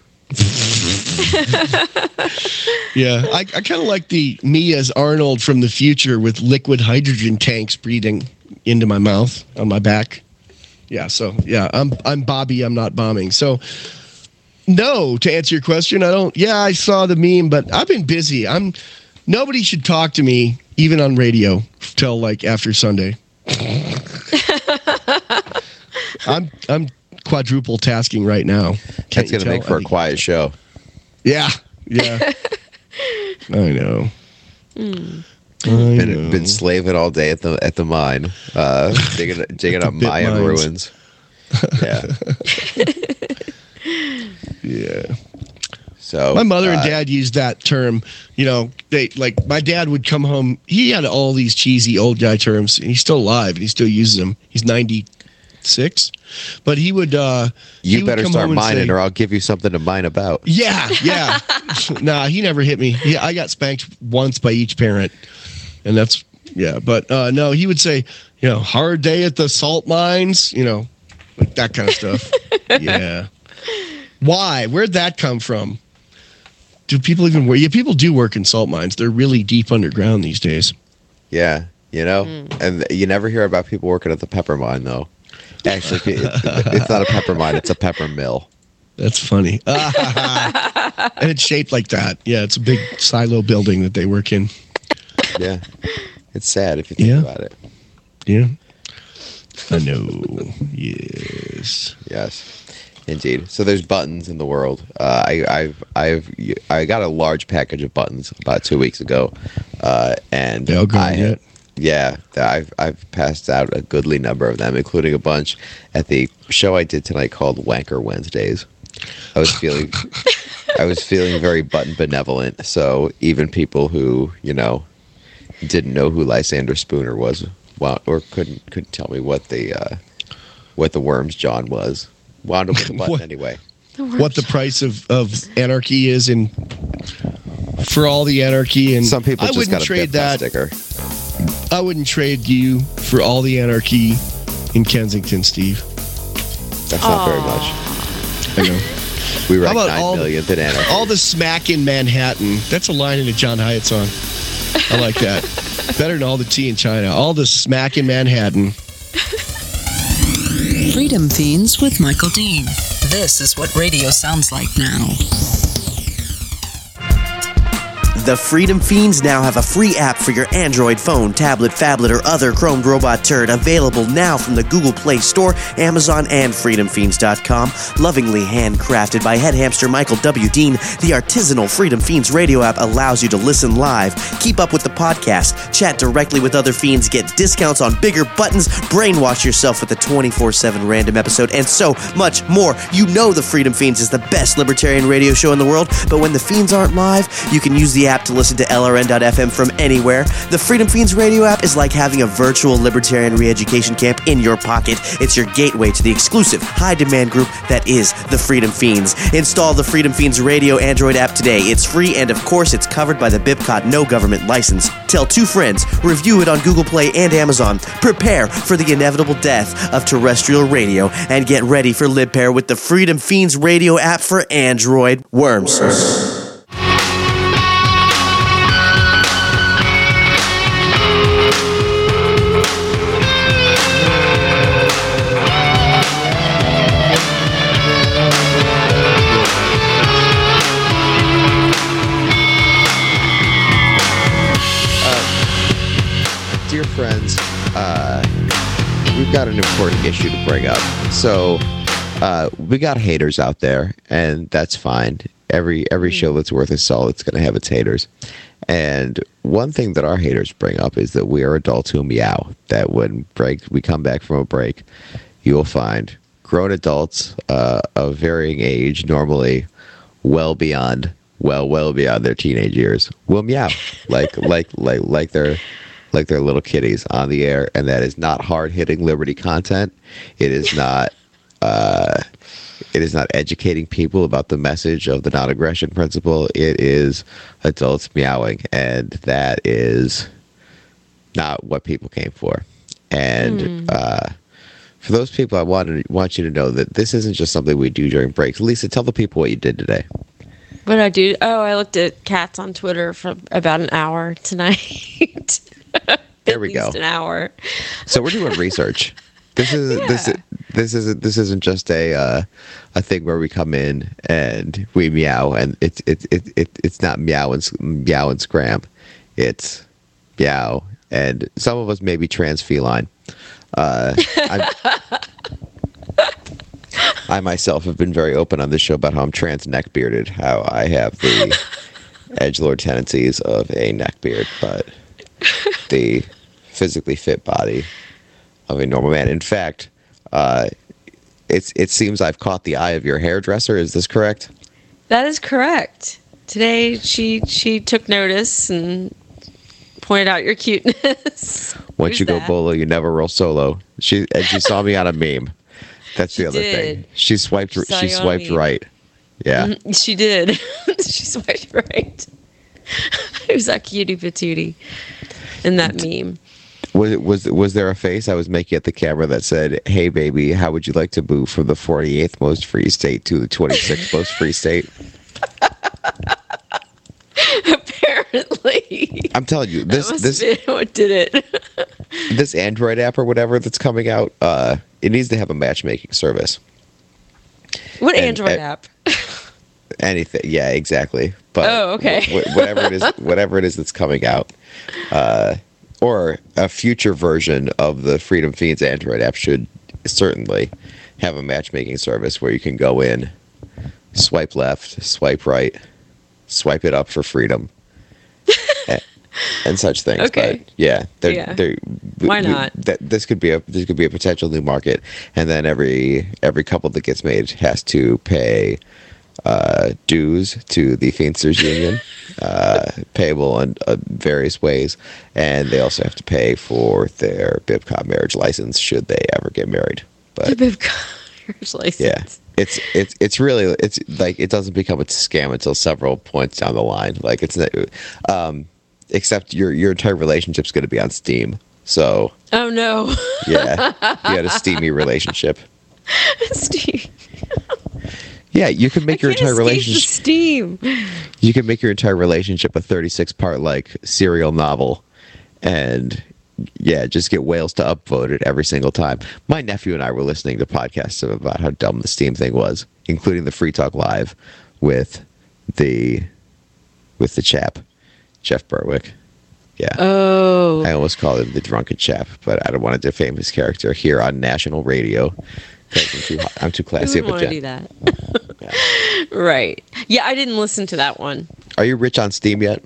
Yeah, I, I kind of like the me as Arnold from the future with liquid hydrogen tanks breathing into my mouth on my back. Yeah, so yeah, I'm I'm Bobby. I'm not bombing. So no, to answer your question, I don't. Yeah, I saw the meme, but I've been busy. I'm nobody should talk to me even on radio till like after Sunday. I'm I'm quadruple tasking right now. Can't
That's
you
gonna
tell?
make for
I
a
think-
quiet show.
Yeah, yeah. I know.
Mm.
I know.
Been been slaving all day at the at the mine, uh, digging digging up
bit
Mayan
mines.
ruins. Yeah.
Yeah.
So
My mother and
uh,
dad used that term. You know, they like my dad would come home. He had all these cheesy old guy terms, and he's still alive and he still uses them. He's ninety-six, but he would. uh he
You
would
better
come
start
home and
mining,
say,
or I'll give you something to mine about.
Yeah, yeah. Nah, he never hit me. Yeah, I got spanked once by each parent, and that's yeah. But uh no, he would say, you know, hard day at the salt mines. You know, like that kind of stuff. Yeah. Why? Where'd that come from? Do people even work? Yeah, people do work in salt mines. They're really deep underground these days.
Yeah, you know, and you never hear about people working at the pepper mine though. Actually, it, it's not a pepper mine; it's a pepper mill.
That's funny. And it's shaped like that. Yeah, it's a big silo building that they work in.
Yeah, it's sad if you think
Yeah.
about it.
Yeah. I know. Yes.
Yes, indeed. So there's buttons in the world. Uh, I, I've I've I got a large package of buttons about two weeks ago, uh, and
They all gone
I
yet?
yeah, I've I've passed out a goodly number of them, including a bunch at the show I did tonight called Wanker Wednesdays. I was feeling I was feeling very button benevolent, so even people who you know didn't know who Lysander Spooner was, well, or couldn't couldn't tell me what the uh, what the Worms John was, wound up with a button
What?
anyway.
What the price of, of anarchy is in for all the anarchy, and
Some people
I
just
wouldn't
got a
trade
Bip
that.
sticker.
I wouldn't trade you for all the anarchy in Kensington, Steve.
That's not very much.
I know.
We were
How
like
about all-
nine millionth in anarchy.
All the smack in Manhattan. That's a line in a John Hyatt song. I like that. Better than all the tea in China. All the smack in Manhattan.
Freedom Fiends with Michael Dean. This is what radio sounds like now.
The Freedom Fiends now have a free app for your Android phone, tablet, phablet, or other chromed robot turd, available now from the Google Play Store, Amazon, and freedom fiends dot com. Lovingly handcrafted by head hamster Michael W. Dean, the artisanal Freedom Fiends radio app allows you to listen live, keep up with the podcast, chat directly with other fiends, get discounts on bigger buttons, brainwash yourself with a twenty-four seven random episode, and so much more. You know the Freedom Fiends is the best libertarian radio show in the world, but when the fiends aren't live, you can use the app to listen to L R N dot F M from anywhere. The Freedom Fiends radio app is like having a virtual libertarian re-education camp in your pocket. It's your gateway to the exclusive high-demand group that is the Freedom Fiends. Install the Freedom Fiends radio Android app today. It's free, and of course, it's covered by the BIPCOT no government license. Tell two friends, review it on Google Play and Amazon. Prepare for the inevitable death of terrestrial radio, and get ready for LibPair with the Freedom Fiends radio app for Android. Worms.
Dear friends, uh, we've got an important issue to bring up. So, Uh, we got haters out there, and that's fine. Every every show that's worth a salt, it's going to have its haters. And one thing that our haters bring up is that we are adults who meow. That when break we come back from a break, you will find grown adults uh, of varying age, normally well beyond, well, well beyond their teenage years, will meow like like like like they're like they're little kitties on the air, and that is not hard hitting Liberty content. It is not. Uh, it is not educating people about the message of the non-aggression principle. It is adults meowing, and that is not what people came for. And mm. uh, for those people, I want to, want you to know that this isn't just something we do during breaks. Lisa, tell the people what you did today.
What did I do? Oh, I looked at cats on Twitter for about an hour tonight.
There we go.
An hour.
So we're doing research. This is yeah. this this is this isn't just a uh, a thing where we come in and we meow, and it's it's it, it, it's not meow and meow and scram. It's meow, and some of us may be trans feline. Uh, I myself have been very open on this show about how I'm trans neck bearded, how I have the edgelord tendencies of a neck beard, but the physically fit body of a normal man. In fact, uh, it's it seems I've caught the eye of your hairdresser. Is this correct?
That is correct. Today she she took notice and pointed out your cuteness.
Once you that? go bolo, you never roll solo. She and she saw me on a meme. That's the
she
other
did.
thing. She swiped.
She,
she swiped right. Yeah,
mm-hmm. She did. She swiped right. It was that cutie patootie in that meme.
Was was was there a face I was making at the camera that said, "Hey baby, how would you like to move from the forty-eighth most free state to the twenty-sixth most free state?"
Apparently,
I'm telling you, this
that must
this
have been what did it.
This Android app or whatever that's coming out, uh, it needs to have a matchmaking service.
What
and,
Android
uh,
app?
Anything, yeah, exactly. But
oh, okay.
wh- whatever it is, whatever it is that's coming out. Uh, Or a future version of the Freedom Fiends Android app should certainly have a matchmaking service where you can go in, swipe left, swipe right, swipe it up for freedom, and, and such things.
Okay.
But yeah, they're,
yeah.
They're,
Why
we,
not?
That, this could be a this could be a potential new market, and then every every couple that gets made has to pay uh, dues to the Feedsters Union, uh, payable in uh, various ways, and they also have to pay for their BibCom marriage license should they ever get married. But
BibCom marriage license.
Yeah, it's it's it's really it's like it doesn't become a scam until several points down the line. Like it's um, except your your entire relationship's going to be on Steam. So
oh no,
yeah, you had a steamy relationship.
Steam.
Yeah, you can make
I
your entire relationship.
Steam.
You can make your entire relationship a thirty-six part like serial novel, and yeah, just get whales to upvote it every single time. My nephew and I were listening to podcasts about how dumb the Steam thing was, including the Free Talk Live with the with the chap, Jeff Berwick. Yeah.
Oh.
I almost called him the drunken chap, but I don't want to defame his character here on national radio. I'm too, I'm too classy
of
a
want to do that. Yeah. Right. Yeah, I didn't listen to that one.
Are you rich on Steam yet?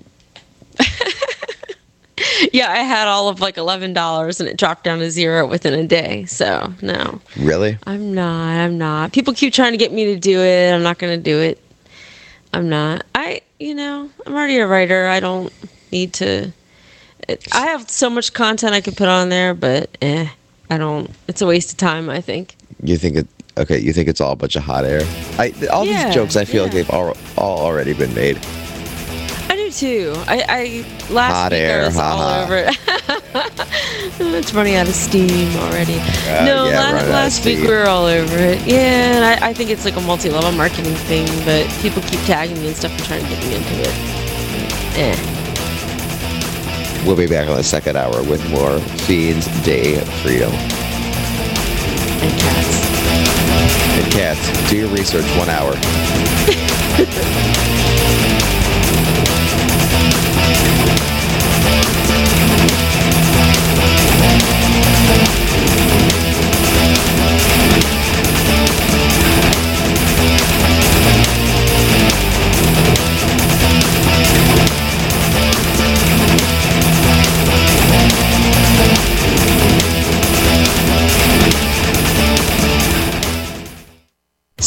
Yeah, I had all of like eleven dollars and it dropped down to zero within a day. So, no.
Really?
I'm not. I'm not. People keep trying to get me to do it. I'm not going to do it. I'm not. I, you know, I'm already a writer. I don't need to. It, I have so much content I could put on there, but eh, I don't. It's a waste of time, I think.
You think it? Okay, you think it's all a bunch of hot air? I all
yeah,
these jokes, I feel
yeah.
like they've all, all already been made.
I do too. I, I last
hot
week
air,
I was
ha,
all
ha.
over it. It's running out of steam already.
Uh,
no,
yeah,
last, last week we were all over it. Yeah, and I, I think it's like a multi-level marketing thing, but people keep tagging me and stuff and trying to get me into it. Eh.
We'll be back on the second hour with more Fiends Day Freedom.
And cats.
And cats. Do your research, one hour.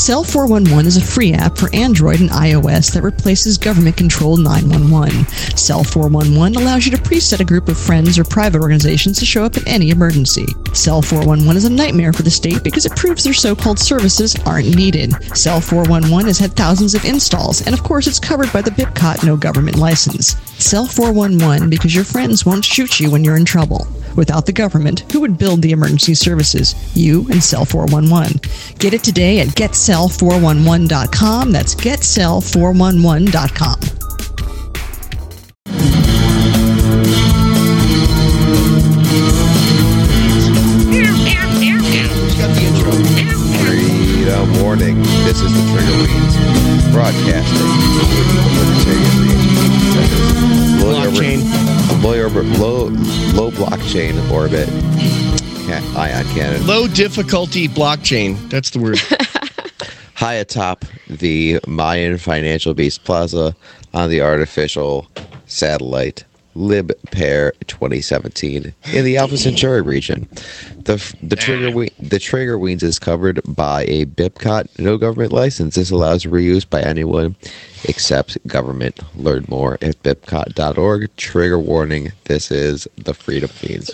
Cell four one one is a free app for Android and iOS that replaces government-controlled nine one one. Cell four one one allows you to preset a group of friends or private organizations to show up in any emergency. Cell four one one is a nightmare for the state because it proves their so-called services aren't needed. Cell four one one has had thousands of installs, and of course it's covered by the BIPCOT no government license. Cell four one one because your friends won't shoot you when you're in trouble. Without the government, who would build the emergency services? You and Cell four one one. Get it today at get cell four one one dot com. That's get cell four one one dot com.
Freedom Warning. This is the Trigger Weeds broadcasting.
Blockchain.
Low, orbit, low, low blockchain orbit. Can, ion cannon.
Low difficulty blockchain. That's the word.
High atop the Mayan Financial Beast Plaza on the artificial satellite LibPair twenty seventeen in the Alpha Centauri region. The the trigger we, the trigger weens is covered by a BIPCOT no government license. This allows reuse by anyone except government. Learn more at bipcot dot org. Trigger warning: this is the Freedom Fiends.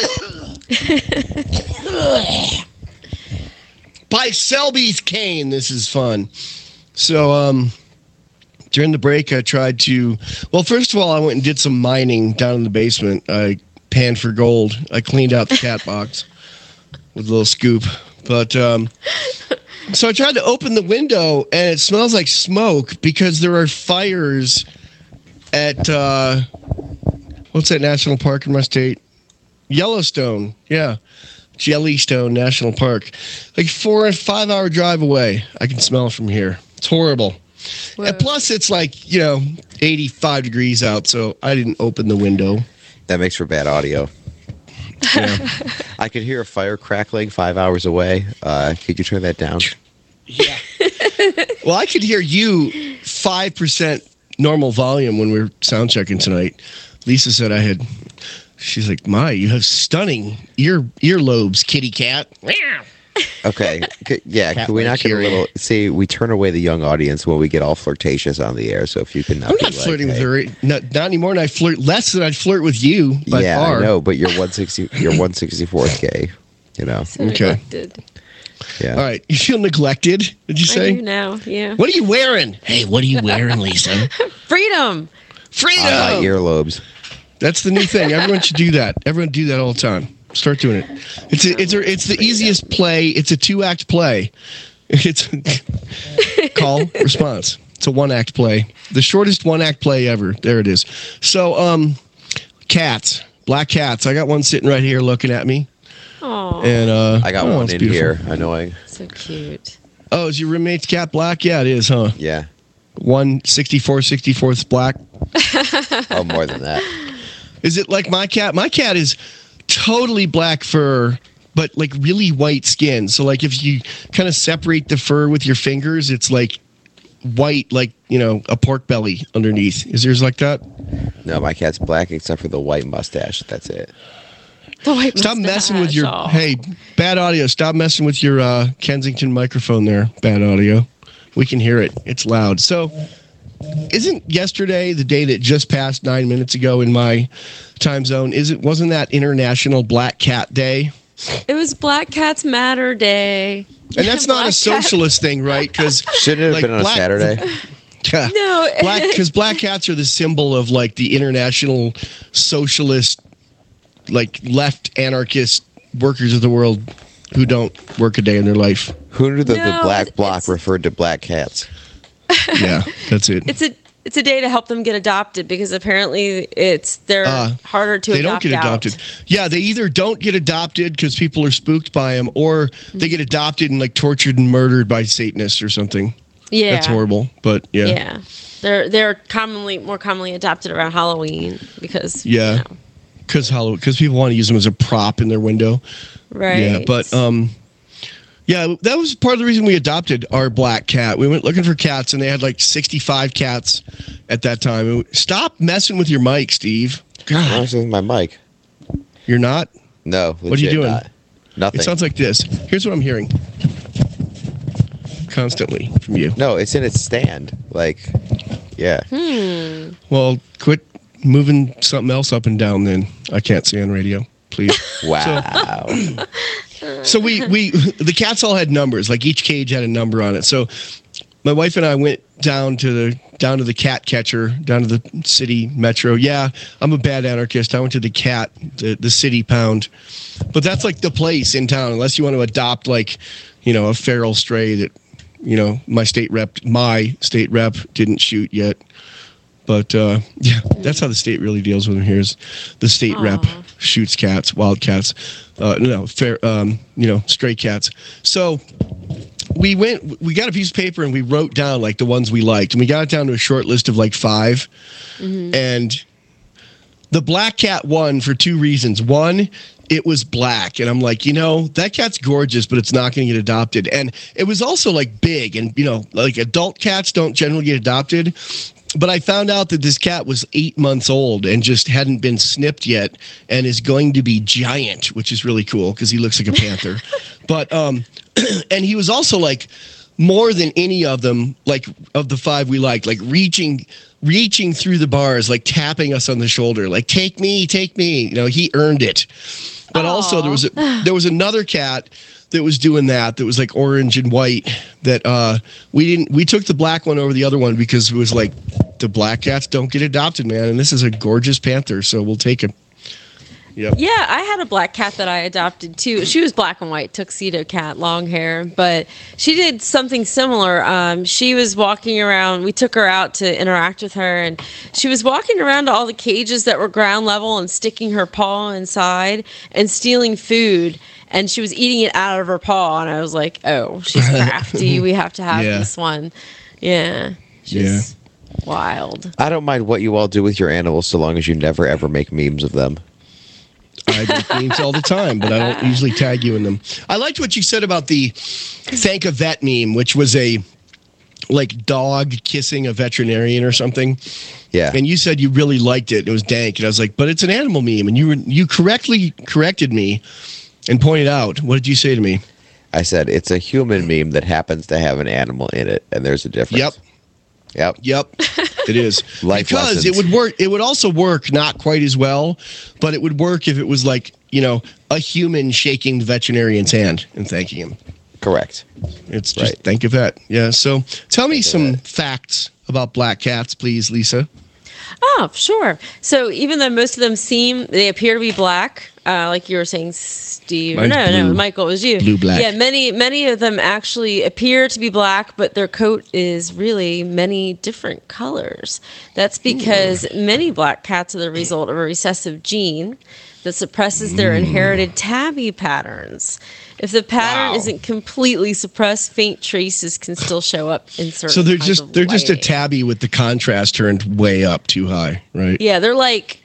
By Selby's cane. This is fun. So, um, during the break, I tried to. Well, first of all, I went and did some mining down in the basement. I panned for gold. I cleaned out the cat box with a little scoop. But um, so I tried to open the window, and it smells like smoke because there are fires at uh, what's that national park in my state? Yellowstone. Yeah. Jellystone National Park. Like four and five hour drive away. I can smell from here. It's horrible. Whoa. And plus, it's like, you know, eighty-five degrees out, so I didn't open the window.
That makes for bad audio.
Yeah.
I could hear a fire crackling five hours away. Uh, could you turn that down?
Yeah. Well, I could hear you five percent normal volume when we were sound checking tonight. Lisa said I had... She's like, "My, you have stunning ear earlobes, kitty cat."
Okay, C- yeah.
Cat
Can we not get a
hearing.
little? See, we turn away the young audience when we get all flirtatious on the air. So if you can not,
I'm
be
not
like,
flirting
hey,
with her. Not, not anymore. And I flirt less than I'd flirt with you by
yeah,
far.
I know, but you're one sixty. You're one sixty-fourth gay. You know.
So
Okay.
neglected.
Yeah.
All right. You feel neglected? Did you
I
say?
do now, yeah.
What are you wearing? Hey, what are you wearing, Lisa?
Freedom.
Freedom.
Uh, earlobes.
That's the new thing. Everyone should do that. Everyone do that all the time. Start doing it. It's a, it's a, it's the easiest play. It's a two act play. It's call response. It's a one act play. The shortest one act play ever. There it is. So um, cats, black cats. I got one sitting right here looking at me.
Aw.
And uh,
I got
oh,
one
it's
in
beautiful.
here. Annoying.
So cute.
Oh, is your roommate's cat black? Yeah, it is, huh?
Yeah.
one sixty-four sixty-fourth black.
Oh, more than that.
Is it like my cat? My cat is totally black fur, but like really white skin. So like if you kind of separate the fur with your fingers, it's like white, like, you know, a pork belly underneath. Is yours like that?
No, my cat's black except for the white mustache. That's it.
The white
Stop messing with
mustache.
your,
Aw.
hey, bad audio. Stop messing with your uh, Kensington microphone there. Bad audio. We can hear it. It's loud. So isn't yesterday the day that just passed nine minutes ago in my time zone? Is it, wasn't that International Black Cat Day?
It was Black Cats Matter Day.
And that's not
Black
a
cat-
socialist thing, right? Because
Shouldn't it have been on a Saturday?
No.
Because black cats are the symbol of like the international socialist, like left anarchist workers of the world who don't work a day in their life.
Who knew that the
No,
black
it's-
bloc
it's-
referred to black cats?
Yeah, that's it.
It's a it's a day to help them get adopted because apparently it's they're
Uh,
harder to
they don't
adopt
get
out.
adopted. Yeah, they either don't get adopted because people are spooked by them, or they get adopted and like tortured and murdered by Satanists or something.
Yeah,
That's horrible. But yeah,
Yeah, they're they're commonly more commonly adopted around Halloween because
yeah,
you know,
because because people want to use them as a prop in their window.
right.
Yeah, but um, yeah, that was part of the reason we adopted our black cat. We went looking for cats, and they had like sixty-five cats at that time. And we- Stop messing with your mic, Steve. God,
Oh, this is my mic.
you're not.
No.
What are you
legit
doing?
not. Nothing.
It sounds like this. Here's what I'm hearing. constantly from you.
No, it's in its stand. Like, yeah.
Hmm.
Well, quit moving something else up and down then. I can't say on radio, please.
Wow.
So, so we, we, the cats all had numbers. Like each cage had a number on it. So my wife and I went down to the down to the cat catcher, down to the city metro. Yeah, I'm a bad anarchist. I went to the cat, the, the city pound. But that's like the place in town, unless you want to adopt like, you know, a feral stray that, you know, my state rep, my state rep didn't shoot yet. But uh, yeah, that's how the state really deals with them here. Is the state
Aww.
rep shoots cats, wild cats, uh, no, fair, um, you know, stray cats. So we went, we got a piece of paper and we wrote down like the ones we liked, and we got it down to a short list of like five. Mm-hmm. And the black cat won for two reasons. One, it was black, and I'm like, you know, that cat's gorgeous, but it's not going to get adopted. And it was also like big, and you know, like adult cats don't generally get adopted. But I found out that this cat was eight months old and just hadn't been snipped yet, and is going to be giant, which is really cool because he looks like a panther. But um, and he was also like more than any of them, like of the five we liked, like reaching. reaching through the bars, like tapping us on the shoulder, like take me, take me. You know, he earned it. But Aww. also there was a, there was another cat that was doing that, that was like orange and white, that uh, we didn't, we took the black one over the other one because it was like, the black cats don't get adopted, man. And this is a gorgeous panther, so we'll take him. Yep.
Yeah, I had a black cat that I adopted too. She was black and white, tuxedo cat, long hair, but she did something similar. Um, she was walking around. We took her out to interact with her, and she was walking around to all the cages that were ground level and sticking her paw inside and stealing food. And she was eating it out of her paw, and I was like, "Oh, she's crafty. We have to have yeah. this one." Yeah, she's yeah. wild.
I don't mind what you all do with your animals, so long as you never ever make memes of them.
I make memes all the time, but I don't usually tag you in them. I liked what you said about the thank a vet meme, which was a like dog kissing a veterinarian or something.
Yeah.
And you said you really liked it. It was dank. And I was like, but it's an animal meme. And you were, you correctly corrected me and pointed out. What did you say to me?
I said, it's a human meme that happens to have an animal in it. And there's a difference.
Yep.
Yep.
Yep. It is.
Life
because
lessons.
it would work. It would also work not quite as well, but it would work if it was like, you know, a human shaking the veterinarian's hand and thanking him.
Correct.
It's just
right.
thank a vet. Yeah. So tell me
thank
some facts about black cats, please, Lisa.
Oh, sure. So even though most of them seem, they appear to be black, uh, like you were saying, Steve.
Mine's
no,
blue.
no, Michael, it was you.
Blue black.
Yeah, many, many of them actually appear to be black, but their coat is really many different colors. That's because Ooh. many black cats are the result of a recessive gene that suppresses their mm. inherited tabby patterns. If the pattern
Wow.
isn't completely suppressed, faint traces can still show up in certain.
So they're
kinds
just
of
they're just a
lighting.
tabby with the contrast turned way up too high, right?
Yeah, they're like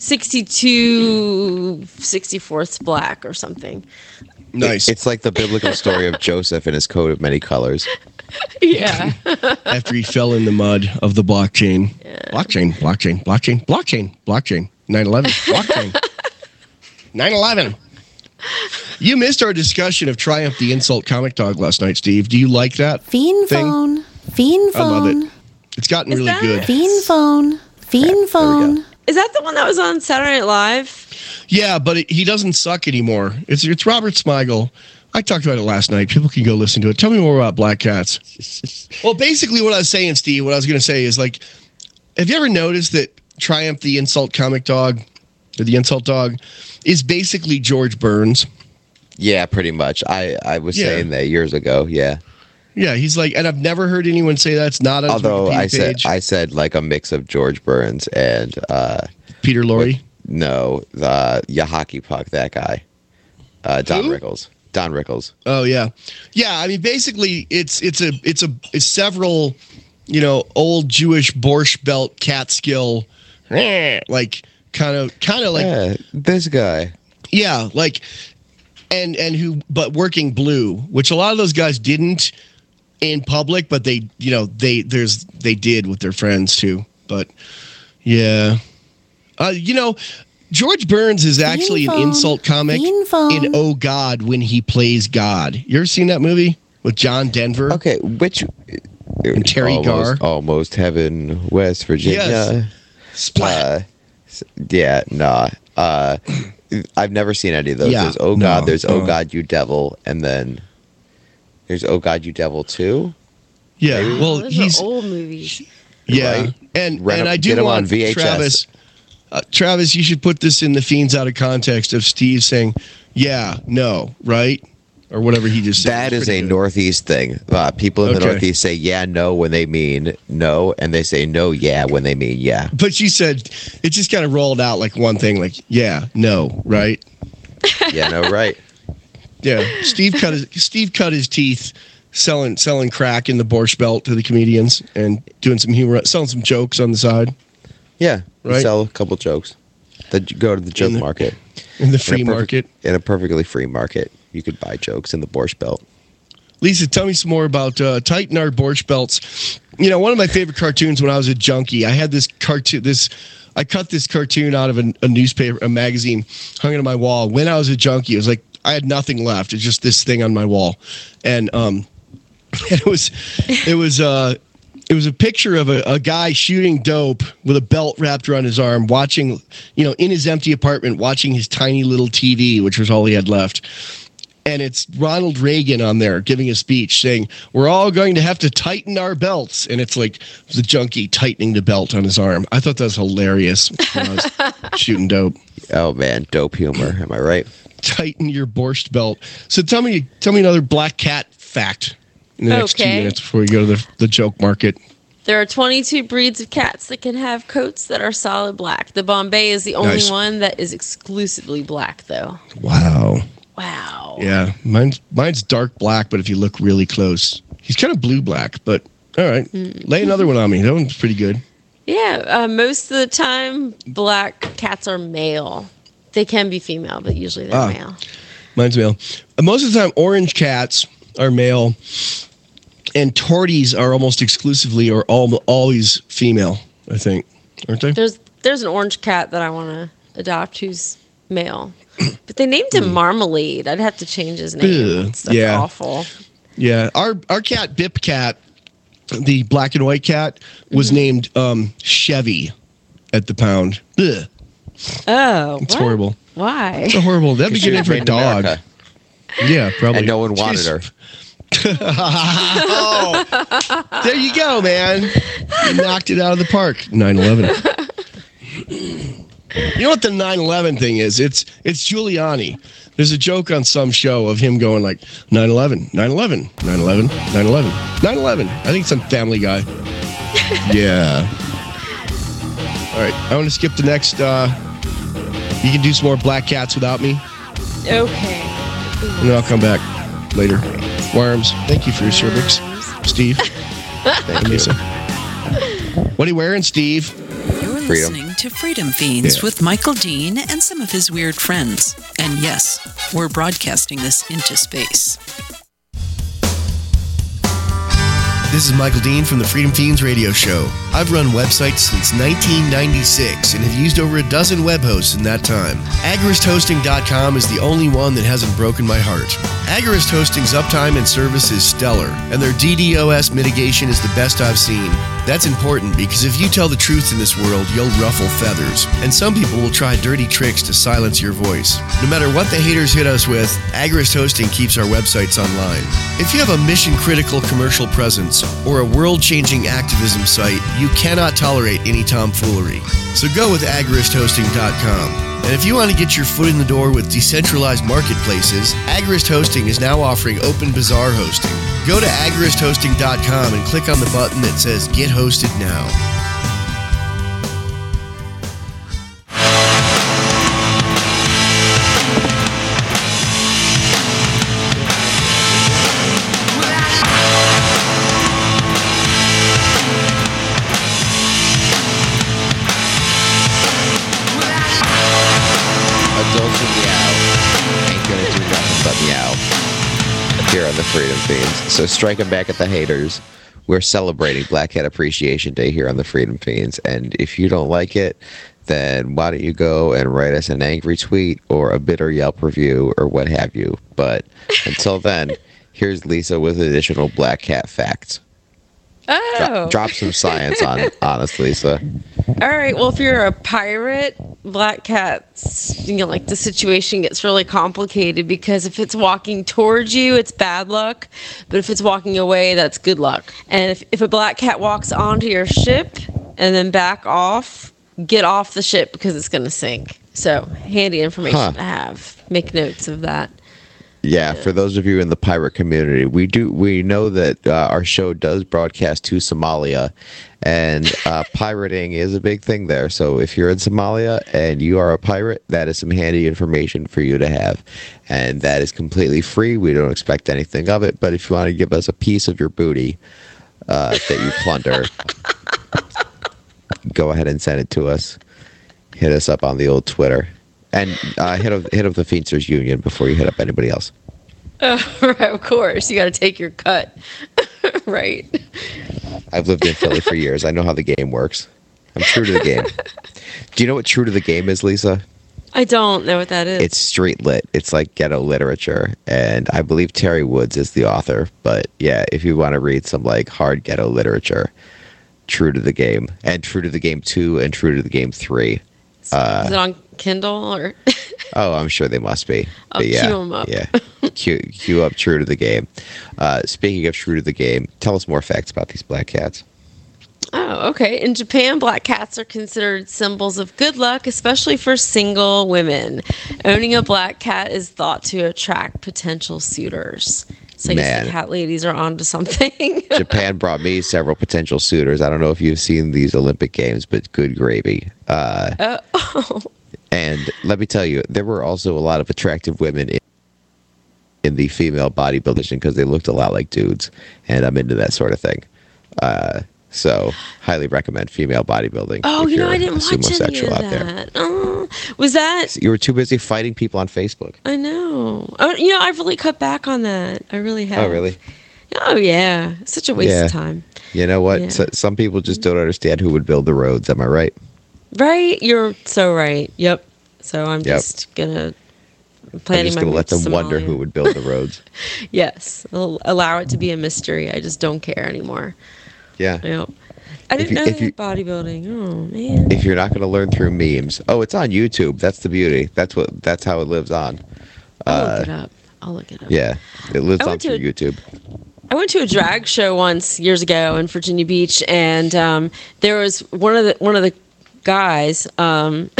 sixty-two sixty-fourths black or something.
Nice.
It's like the biblical story of Joseph and his coat of many colors.
Yeah.
After he fell in the mud of the blockchain.
Yeah.
Blockchain, blockchain, blockchain, blockchain, blockchain, nine eleven, blockchain, nine eleven. You missed our discussion of Triumph the Insult Comic Dog last night, Steve. Do you like that
Fiend
thing?
phone. Fiend phone.
I love it. It's gotten
Is
really
that-
good.
Fiend phone. Fiend phone.
Is that the one that was on Saturday Night Live?
Yeah, but it, he doesn't suck anymore. It's it's Robert Smigel. I talked about it last night. People can go listen to it. Tell me more about Black Cats. Well, basically what I was saying, Steve, what I was going to say is like, have you ever noticed that Triumph the Insult Comic Dog, or the Insult Dog, is basically George Burns?
Yeah, pretty much. I, I was
Yeah.
saying that years ago. Yeah.
Yeah, he's like, and I've never heard anyone say that's not on his
Although
Wikipedia
I said
page.
I said like a mix of George Burns and uh,
Peter Lorre.
what- no, the Yahaki Puck, that guy, uh, Don
Who?
Rickles. Don Rickles.
Oh yeah, yeah. I mean, basically, it's it's a it's a it's several, you know, old Jewish Borscht Belt Catskill, like kind of kind of like
Yeah, this guy.
yeah, like and and who but working blue, which a lot of those guys didn't in public, but they you know they there's they did with their friends too. But yeah, uh, you know. George Burns is actually an
phone.
insult comic
Fiend phone.
in Oh God when he plays God. You ever seen that movie? with John Denver.
Okay, which
and Terry
almost,
Garr.
Almost Heaven, West Virginia.
Yes. Splat.
Uh, yeah, nah. Uh, I've never seen any of those.
Yeah,
There's Oh
no,
God, there's Oh
no.
God, You Devil, and then there's Oh God, You Devil two.
Yeah,
Maybe?
well,
Those
he's
are old movies.
yeah,
Right.
and
Rent
and
them-
I do
get 'em on
want
V H S.
Travis. Uh, Travis, you should put this in the Fiends out of context of Steve saying, "Yeah, no, right," or whatever he just said.
That
It's
is a
pretty good.
Northeast thing. Uh, people in the
Okay.
Northeast say yeah, no when they mean no, and they say no, yeah when they mean yeah.
But you said it just kind of rolled out like one thing, like yeah, no, right?
Yeah, no, right.
Yeah, Steve cut his Steve cut his teeth selling selling crack in the Borscht Belt to the comedians and doing some humor, selling some jokes on the side
Yeah, you
Right.
sell a couple jokes. That you go to the joke
In the-
market.
in the
In a
free
perfect-
market.
In a perfectly free market, you could buy jokes in the Borscht Belt.
Lisa, tell me some more about uh, Tighten Our Borscht Belts. You know, one of my favorite cartoons when I was a junkie. I had this cartoon. This I cut this cartoon out of a, a newspaper, a magazine, hung it on my wall. When I was a junkie, it was like I had nothing left. It's just this thing on my wall, and um, it was, it was, uh, it was a picture of a, a guy shooting dope with a belt wrapped around his arm, watching, you know, in his empty apartment, watching his tiny little T V, which was all he had left. And it's Ronald Reagan on there giving a speech saying, "We're all going to have to tighten our belts." And it's like the junkie tightening the belt on his arm. I thought that was hilarious when I was shooting dope.
Oh man, dope humor. Am I right?
Tighten your Borscht belt. So tell me, tell me another black cat fact in the next two
Okay.
minutes before we go to the, the joke market.
There are twenty-two breeds of cats that can have coats that are solid black. The Bombay is the only
Nice.
one that is exclusively black, though.
Wow.
Wow.
Yeah, mine's mine's dark black, but if you look really close, he's kind of blue black. But all right, lay another one on me. That one's pretty good.
Yeah, uh, most of the time, black cats are male. They can be female, but usually they're
Ah.
male.
Mine's male. Uh, Most of the time, orange cats are male, and torties are almost exclusively or all, always female. I think, aren't they?
There's there's an orange cat that I want to adopt who's male, but they named him Marmalade. I'd have to change his name.
Ugh,
That's, that's
yeah.
awful.
Yeah, our our cat Bip Cat, the black and white cat, was named um, Chevy at the pound. Ugh,
Oh,
it's
what?
horrible.
Why?
It's a horrible. That'd be
She
good name
was
for a
made in
dog.
America,
Yeah, probably.
and no one wanted
Jeez.
her.
Oh, there you go, man. You knocked it out of the park. nine eleven. You know what the nine eleven thing is? It's it's Giuliani. There's a joke on some show of him going like nine eleven, nine eleven, nine eleven, nine eleven, nine eleven. I think some Family Guy. Yeah. All right, I want to skip the next. Uh, you can do some more Black Cats without me,
Okay.
and then I'll come back later. Worms, thank you for your cervix, Steve.
Thank you.
Lisa. What are you wearing, Steve?
You're
Freedom.
listening to Freedom Fiends
Yeah.
with Michael Dean and some of his weird friends. And yes, we're broadcasting this into space.
This is Michael Dean from the Freedom Fiends radio show. I've run websites since nineteen ninety-six and have used over a dozen web hosts in that time. Agorist Hosting dot com is the only one that hasn't broken my heart. Agorist Hosting's uptime and service is stellar, and their D DoS mitigation is the best I've seen. That's important because if you tell the truth in this world, you'll ruffle feathers, and some people will try dirty tricks to silence your voice. No matter what the haters hit us with, Agorist Hosting keeps our websites online. If you have a mission-critical commercial presence or a world-changing activism site, you cannot tolerate any tomfoolery. So go with Agorist Hosting dot com. And if you want to get your foot in the door with decentralized marketplaces, Agorist Hosting is now offering Open Bazaar hosting. Go to Agorist Hosting dot com and click on the button that says Get Hosted Now.
Adults who meow ain't gonna do nothing but meow here on the Freedom Fiends. So striking back at the haters, we're celebrating Black Hat Appreciation Day here on the Freedom Fiends. And if you don't like it, then why don't you go and write us an angry tweet or a bitter Yelp review or what have you. But until then, Here's Lisa with additional Black Cat facts.
Oh.
Drop, drop some science on honest, Lisa.
All right. Well, if you're a pirate, Black Cat's, you know, like the situation gets really complicated because if it's walking towards you, it's bad luck. But if it's walking away, that's good luck. And if, if a Black Cat walks onto your ship and then back off, get off the ship because it's going to sink. So handy information
Huh.
to have. Make notes of that.
Yeah, for those of you in the pirate community, we do we know that uh, our show does broadcast to Somalia, and uh, pirating is a big thing there. So if you're in Somalia and you are a pirate, that is some handy information for you to have, and that is completely free. We don't expect anything of it, but if you want to give us a piece of your booty uh, that you plunder, go ahead and send it to us. Hit us up on the old Twitter. And uh, hit up hit up the Feasters Union before you hit up anybody else.
Oh, right, of course. You got to take your cut. Right.
I've lived in Philly for years. I know how the game works. I'm true to the game. Do you know what true to the game is, Lisa?
I don't know what that is.
It's street lit. It's like ghetto literature. And I believe Terry Woods is the author. But yeah, if you want to read some like hard ghetto literature, True to the Game. And True to the Game two and True to the Game three. Uh,
is it on Kindle or?
Oh, I'm sure they must be.
I'll
But yeah,
cue 'em up.
Yeah, cue, cue up True to the Game. Uh, speaking of True to the Game, tell us more facts about these black cats.
Oh, okay. In Japan, black cats are considered symbols of good luck, especially for single women. Owning a black cat is thought to attract potential suitors. So I guess
Man.
the cat ladies are onto something.
Japan brought me several potential suitors. I don't know if you've seen these Olympic Games, but good gravy. Uh,
Uh, oh.
And let me tell you, there were also a lot of attractive women in, in the female bodybuilding because they looked a lot like dudes, and I'm into that sort of thing. Uh, so, highly recommend female bodybuilding.
Oh,
if
you know,
you're
I didn't
a
watch any
homosexual
of
out there.
that. Oh, was that?
You were too busy fighting people on Facebook.
I know. Oh, you know, I've really cut back on that. I really have.
Oh, really?
Oh, yeah. Such a waste
Yeah.
of time.
You know what?
Yeah.
So, some people just don't understand who would build the roads. Am I right?
Right? You're so right. Yep. So I'm
Yep.
just gonna
I'm
planning
just
my
going to let
move
them
to
wonder
Somalia.
who would build the roads.
Yes, I'll allow it to be a mystery. I just don't care anymore.
Yeah.
Yep. I
If
didn't
you-
know
if
they
you-
had bodybuilding. Oh man.
If you're not going to learn through memes, oh, it's on YouTube. That's the beauty. That's what. That's how it lives on.
I'll
Uh,
look it up. I'll look it up.
Yeah, it lives
I
on
went to
through
a-
YouTube.
I went to a drag show once years ago in Virginia Beach, and um, there was one of the one of the guys. Um,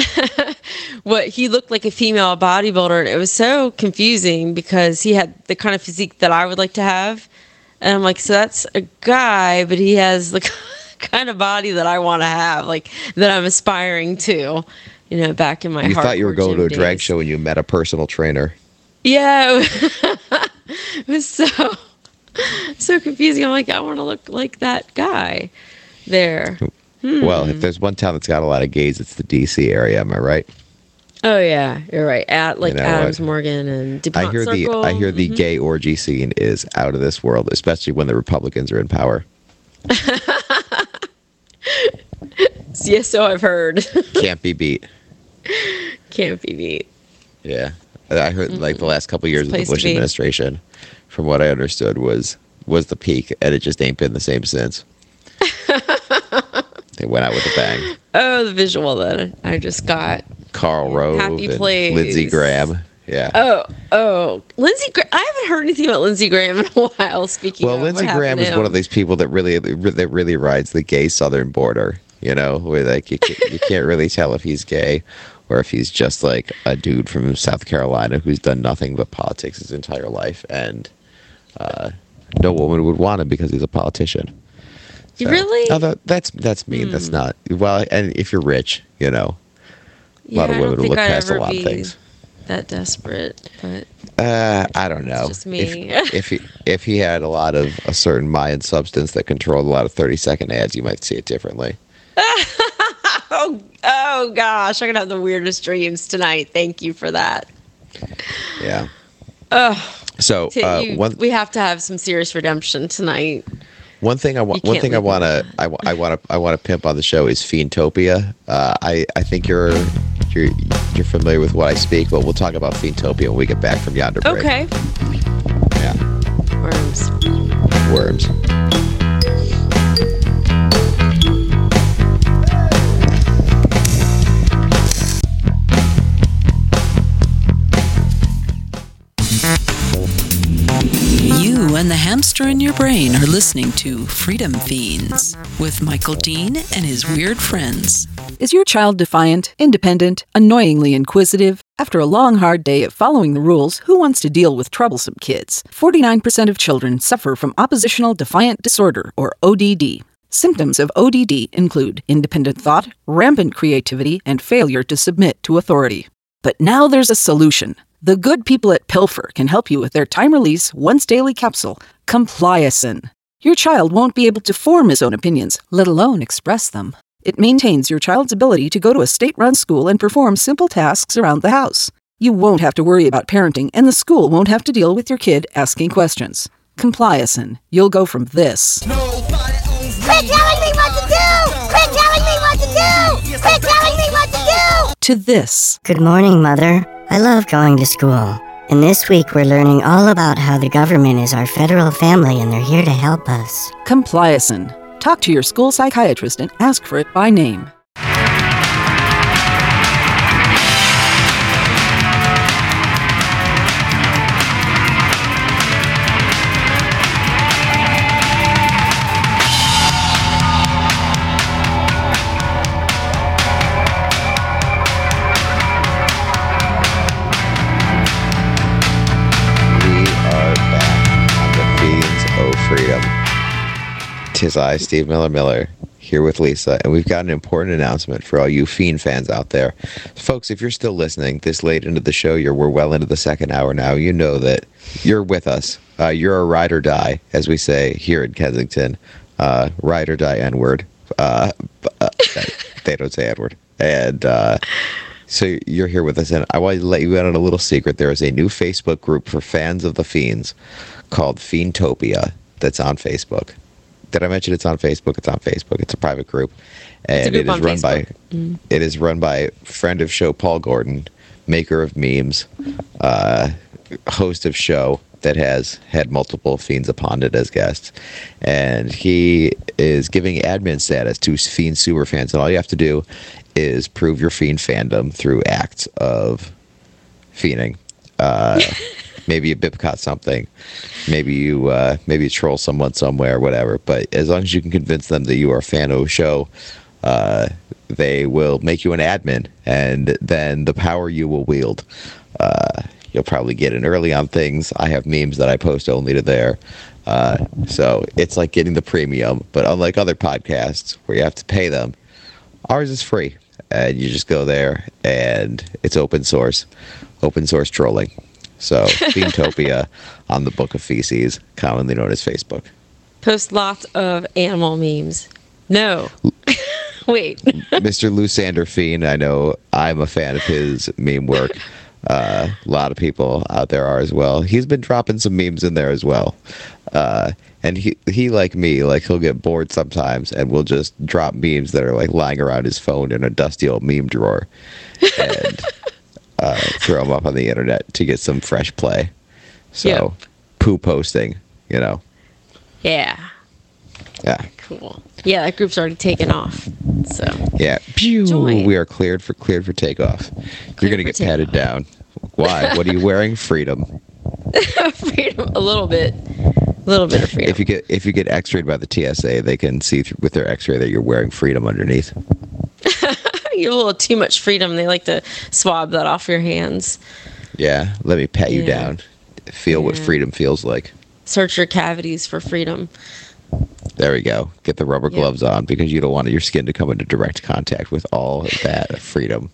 what he looked like a female bodybuilder, and it was so confusing because he had the kind of physique that I would like to have, and I'm like, so that's a guy, but he has the kind of body that I want to have, like that I'm aspiring to. You know, back in my
You thought you were
hardcore
going to a
gym
drag
days.
show and you met a personal trainer.
Yeah, it was so so confusing. I'm like, I want to look like that guy there. Hmm.
Well, if there's one town that's got a lot of gays, it's the D C area. Am I right?
Oh yeah, you're right. At like
You know
Adams
what?
Morgan and DuPont
I hear
Circle.
the I hear the
Mhm.
gay orgy scene is out of this world, especially when the Republicans are in power.
Yes, so I've heard.
Can't be beat.
Can't be beat.
Yeah, I heard like the last couple of years of the
Place to
Bush
be.
administration, from what I understood, was was the peak, and it just ain't been the same since. They went out with a bang.
Oh, the visual that I just got.
Karl Rove
Happy
and
place.
Lindsey Graham. Yeah.
Oh, oh, Lindsey. Gra- I haven't heard anything about Lindsey Graham in a while. Speaking
Well,
of,
Lindsey
what
Graham
happened
is
to
one
him?
of these people that really that really rides the gay southern border. You know, where like you can't, you can't really tell if he's gay or if he's just like a dude from South Carolina who's done nothing but politics his entire life, and uh, no woman would want him because he's a politician.
You really?
No, that, that's that's mean. That's not well. And if you're rich, you know, a lot
Yeah,
of
I
women
don't
will
think
look
I'd
past a
ever
lot of
be
things.
That desperate, but
Uh, I don't know.
just me.
If, if he if he had a lot of a certain Mayan substance that controlled a lot of thirty second ads, you might see it differently.
oh, oh gosh, I'm gonna have the weirdest dreams tonight. Thank you for that.
Yeah.
Oh,
So uh,
you,
one
we have to have some serious redemption tonight.
one thing I want
You
one
can't
thing I
leave me
want to I, wa- I want to I want to pimp on the show is Fiendtopia. Uh, I I think you're you're you're familiar with what I speak, but we'll talk about Fiendtopia when we get back from yonder break.
Okay.
Yeah.
Worms.
Worms.
You and the hamster in your brain are listening to Freedom Fiends with Michael Dean and his weird friends.
Is your child defiant, independent, annoyingly inquisitive? After a long, hard day of following the rules, who wants to deal with troublesome kids? forty-nine percent of children suffer from oppositional defiant disorder, or O D D. Symptoms of O D D include independent thought, rampant creativity, and failure to submit to authority. But now there's a solution. The good people at Pilfer can help you with their time-release, once-daily capsule, Compliacin. Your child won't be able to form his own opinions, let alone express them. It maintains your child's ability to go to a state-run school and perform simple tasks around the house. You won't have to worry about parenting, and the school won't have to deal with your kid asking questions. Compliacin. You'll go from this.
Quit telling me what to do! Quit telling me what to do! Quit telling me what to do!
To this.
Good morning, Mother. I love going to school. And this week we're learning all about how the government is our federal family and they're here to help us.
Compliacin. Talk to your school psychiatrist and ask for it by name.
Tis I, Steve Miller Miller, here with Lisa, and we've got an important announcement for all you Fiend fans out there. Folks, if you're still listening this late into the show, you're we're well into the second hour now, you know that you're with us. Uh, you're a ride or die, as we say here in Kensington. Uh, ride or die N-word. Uh, uh, they don't say N-word. And uh, so you're here with us, and I want to let you in on a little secret. There is a new Facebook group for fans of the Fiends called Fiendtopia that's on Facebook. Did I mention it's on Facebook? It's on Facebook. It's a private group, and
group
it is run
Facebook.
by
Mm.
it is run by friend of show Paul Gordon, maker of memes, uh, host of show that has had multiple Fiends upon it as guests, and he is giving admin status to Fiend super fans. And all you have to do is prove your Fiend fandom through acts of fiending. Uh, maybe you bipcot something. Maybe you uh, maybe you troll someone somewhere, whatever. But as long as you can convince them that you are a fan of a show, uh, they will make you an admin, and then the power you will wield. Uh, you'll probably get in early on things. I have memes that I post only to there. Uh, so it's like getting the premium, but unlike other podcasts where you have to pay them, ours is free. And you just go there, and it's open source, open source trolling. So, Fiendtopia on the Book of Feces, commonly known as Facebook.
Post lots of animal memes. No. Wait.
Mister Lusander Fiend, I know I'm a fan of his meme work. Uh, a lot of people out there are as well. He's been dropping some memes in there as well. Uh, and he, he, like me, like he'll get bored sometimes and will just drop memes that are like lying around his phone in a dusty old meme drawer. And... Uh, throw them up on the internet to get some fresh play. So,
Yep.
poo posting, you know.
Yeah.
Yeah.
Cool. Yeah, that group's already taken off. So.
Yeah. Pew,
Join.
we are cleared for cleared for takeoff. You're gonna
for
get patted down. Why? What are you wearing? Freedom.
Freedom. A little bit. A little bit of freedom.
If you get if you get X-rayed by the T S A, they can see through, with their X-ray that you're wearing freedom underneath.
You have a little too much freedom. They like to swab that off your hands.
Yeah. Let me pat you
Yeah.
down. Feel what
Yeah.
freedom feels like.
Search your cavities for freedom.
There we go. Get the rubber
Yeah.
gloves on because you don't want your skin to come into direct contact with all of that freedom.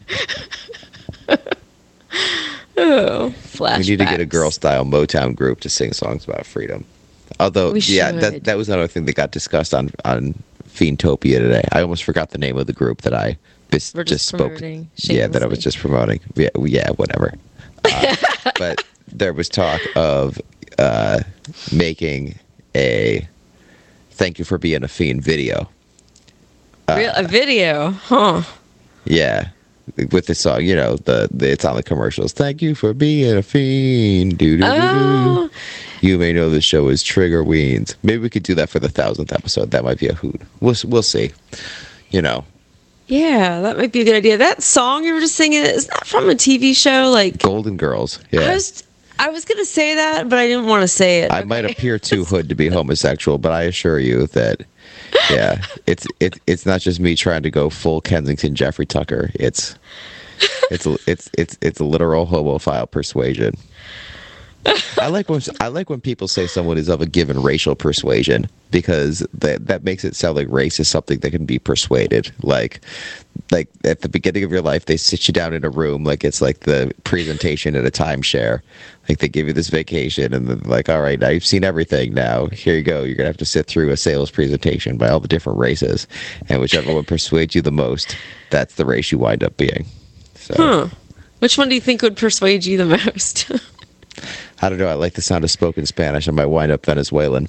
Oh, flashbacks.
We need to get a girl-style Motown group to sing songs about freedom. Although,
We
yeah,
should.
that that was another thing that got discussed on on Fiendtopia today. I almost forgot the name of the group that I bis-
We're
just
just
spoke.
promoting
Yeah, that I was
shamelessly.
just promoting. Yeah, yeah, whatever. Uh, but there was talk of uh, making a "Thank You for Being a Fiend" video. Uh,
Real, a video, huh?
Yeah, with the song, you know, the, the it's on the commercials. Thank you for being a fiend. Doo doo doo.
Oh,
You may know the show is Trigger Weens. Maybe we could do that for the thousandth episode. That might be a hoot. We'll we'll see. You know.
Yeah, that might be a good idea. That song you were just singing, is that from a T V show? Like
Golden Girls. Yeah.
I was, I was going to say that, but I didn't want to say it.
I
okay.
might appear too hood to be homosexual, but I assure you that, yeah, it's it, it's not just me trying to go full Kensington Jeffrey Tucker. It's it's it's it's it's a literal homophile persuasion. I like when I like when people say someone is of a given racial persuasion, because that that makes it sound like race is something that can be persuaded. Like, like at the beginning of your life, they sit you down in a room like it's like the presentation at a timeshare. Like they give you this vacation, and then like, all right, now you've seen everything. Now here you go. You're gonna have to sit through a sales presentation by all the different races, and whichever one persuades you the most, that's the race you wind up being. So,
huh. Which one do you think would persuade you the most?
I don't know. I like the sound of spoken Spanish. I might wind up Venezuelan.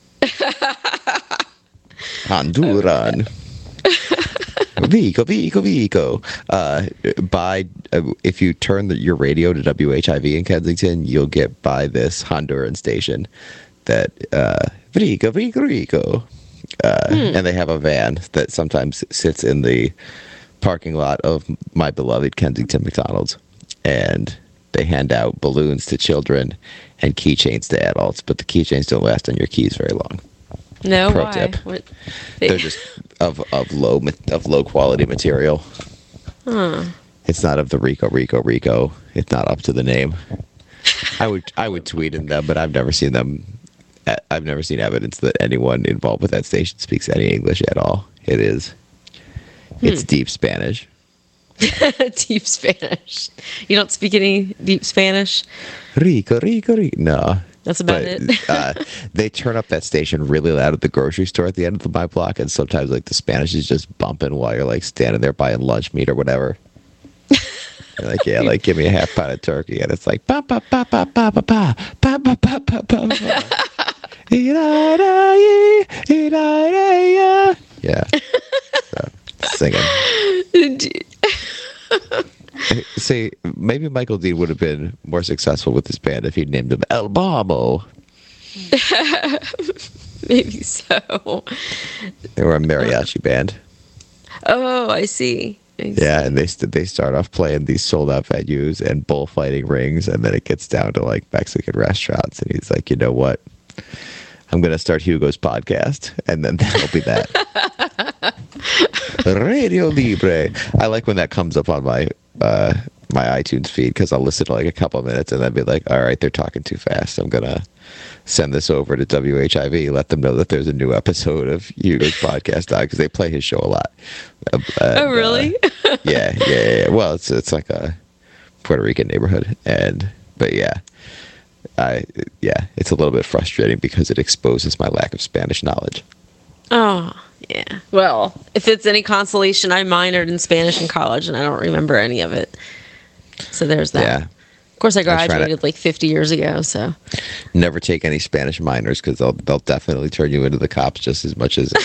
Honduran. Vico, Vico, Vico. Uh, by, uh, if you turn the, your radio to W H I V in Kensington, you'll get by this Honduran station that, uh, Vico, Vico, Vico. Uh, hmm. And they have a van that sometimes sits in the parking lot of my beloved Kensington McDonald's. And they hand out balloons to children and keychains to adults, but the keychains don't last on your keys very long.
No,
Pro
why?
tip.
What?
They're just of of low of low quality material.
Huh.
It's not of the Rico Rico Rico. It's not up to the name. I would I would tweet in them, but I've never seen them. I've never seen evidence that anyone involved with that station speaks any English at all. It is. It's hmm. deep Spanish.
Deep Spanish. You don't speak any deep Spanish?
Rico, Rico, Rico. No.
That's about
but,
it.
uh, they turn up that station really loud at the grocery store at the end of my block, and sometimes like the Spanish is just bumping while you're like standing there buying lunch meat or whatever. You're like, yeah, like give me a half pound of turkey, and it's like pa pa pa pa pa pa pa pa pa pa pa pa. Yeah. So, singing. See, maybe Michael Dean would have been more successful with his band if he'd named him El Babo.
Maybe so.
They were a mariachi band.
Oh, I see. I see.
Yeah, and they st- they start off playing these sold out venues and bullfighting rings, and then it gets down to like Mexican restaurants, and he's like, you know what? I'm going to start Hugo's podcast, and then that'll be that. Radio Libre. I like when that comes up on my uh, my iTunes feed, because I'll listen to like a couple of minutes and then be like, all right, they're talking too fast. I'm going to send this over to W H I V, let them know that there's a new episode of Hugo's podcast on, because they play his show a lot. Uh, and,
oh, really?
uh, yeah, yeah, yeah. Well, it's it's like a Puerto Rican neighborhood, and but yeah. I yeah, it's a little bit frustrating because it exposes my lack of Spanish knowledge.
Oh, yeah. Well, if it's any consolation, I minored in Spanish in college, and I don't remember any of it. So there's that. Yeah. Of course, I graduated to, like fifty years ago, so. Never
take any Spanish minors, because they'll they'll definitely turn you into the cops just as much as.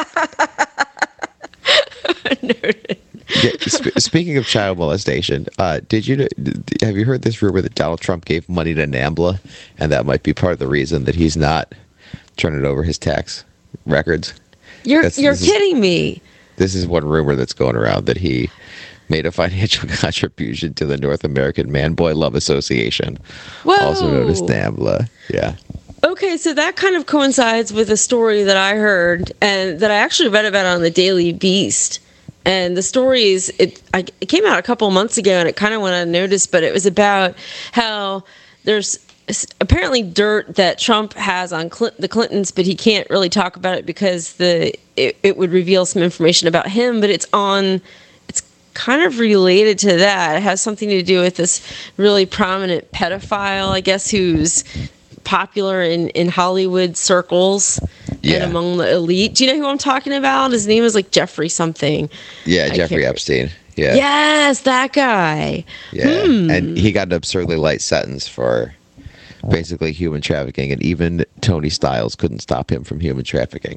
Uh, Yeah, sp- speaking of child molestation, uh, did you have you heard this rumor that Donald Trump gave money to NAMBLA, and that might be part of the reason that he's not turning over his tax records?
You're that's, you're kidding
is,
me.
This is one rumor that's going around, that he made a financial contribution to the North American Man-Boy Love Association,
Whoa.
also known as NAMBLA. Yeah.
Okay, so that kind of coincides with a story that I heard and that I actually read about on the Daily Beast. And the story is, it, I, it came out a couple of months ago, and it kind of went unnoticed, but it was about how there's apparently dirt that Trump has on Clinton, the Clintons, but he can't really talk about it because the it, it would reveal some information about him, but it's on, it's kind of related to that. It has something to do with this really prominent pedophile, I guess, who's popular in, in Hollywood circles. Yeah. And among the elite. Do you know who I'm talking about? His name is like Jeffrey something.
Yeah, I Jeffrey Epstein. Yeah.
Yes, that guy.
Yeah.
Hmm.
And he got an absurdly light sentence for basically human trafficking, and even Tony Styles couldn't stop him from human trafficking.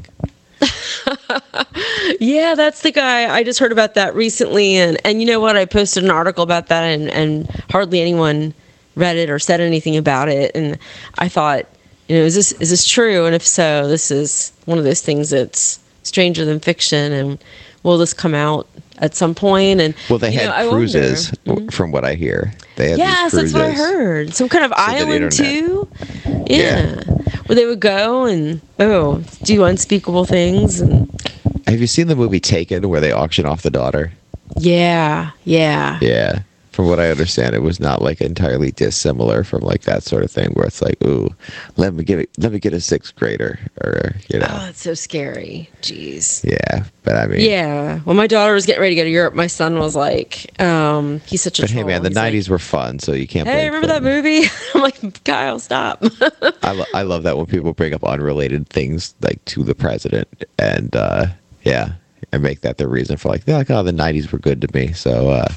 Yeah, that's the guy. I just heard about that recently, and, and you know what? I posted an article about that, and, and hardly anyone read it or said anything about it, and I thought, you know, is this is this true? And if so, this is one of those things that's stranger than fiction. And will this come out at some point? And
well, they
you
had
know,
cruises,
mm-hmm.
from what I hear. They had
yes,
these
that's what I heard. Some kind of island too. Yeah. yeah, where they would go and oh, do unspeakable things. And
have you seen the movie Taken, where they auction off the daughter?
Yeah, yeah,
yeah. From what I understand, it was not like entirely dissimilar from like that sort of thing, where it's like, ooh, let me get let me get a sixth grader, or you know.
Oh, it's so scary. Jeez.
Yeah, but I mean.
Yeah, when my daughter was getting ready to go to Europe, my son was like, um, he's such a.
But
troll.
hey, man, the
He's
nineties
like,
were fun, so you can't.
Hey, remember that movie? I'm like, Kyle, stop.
I lo- I love that when people bring up unrelated things like to the president, and uh, yeah, and make that the reason for like, they're like, oh, the nineties were good to me, so. Uh,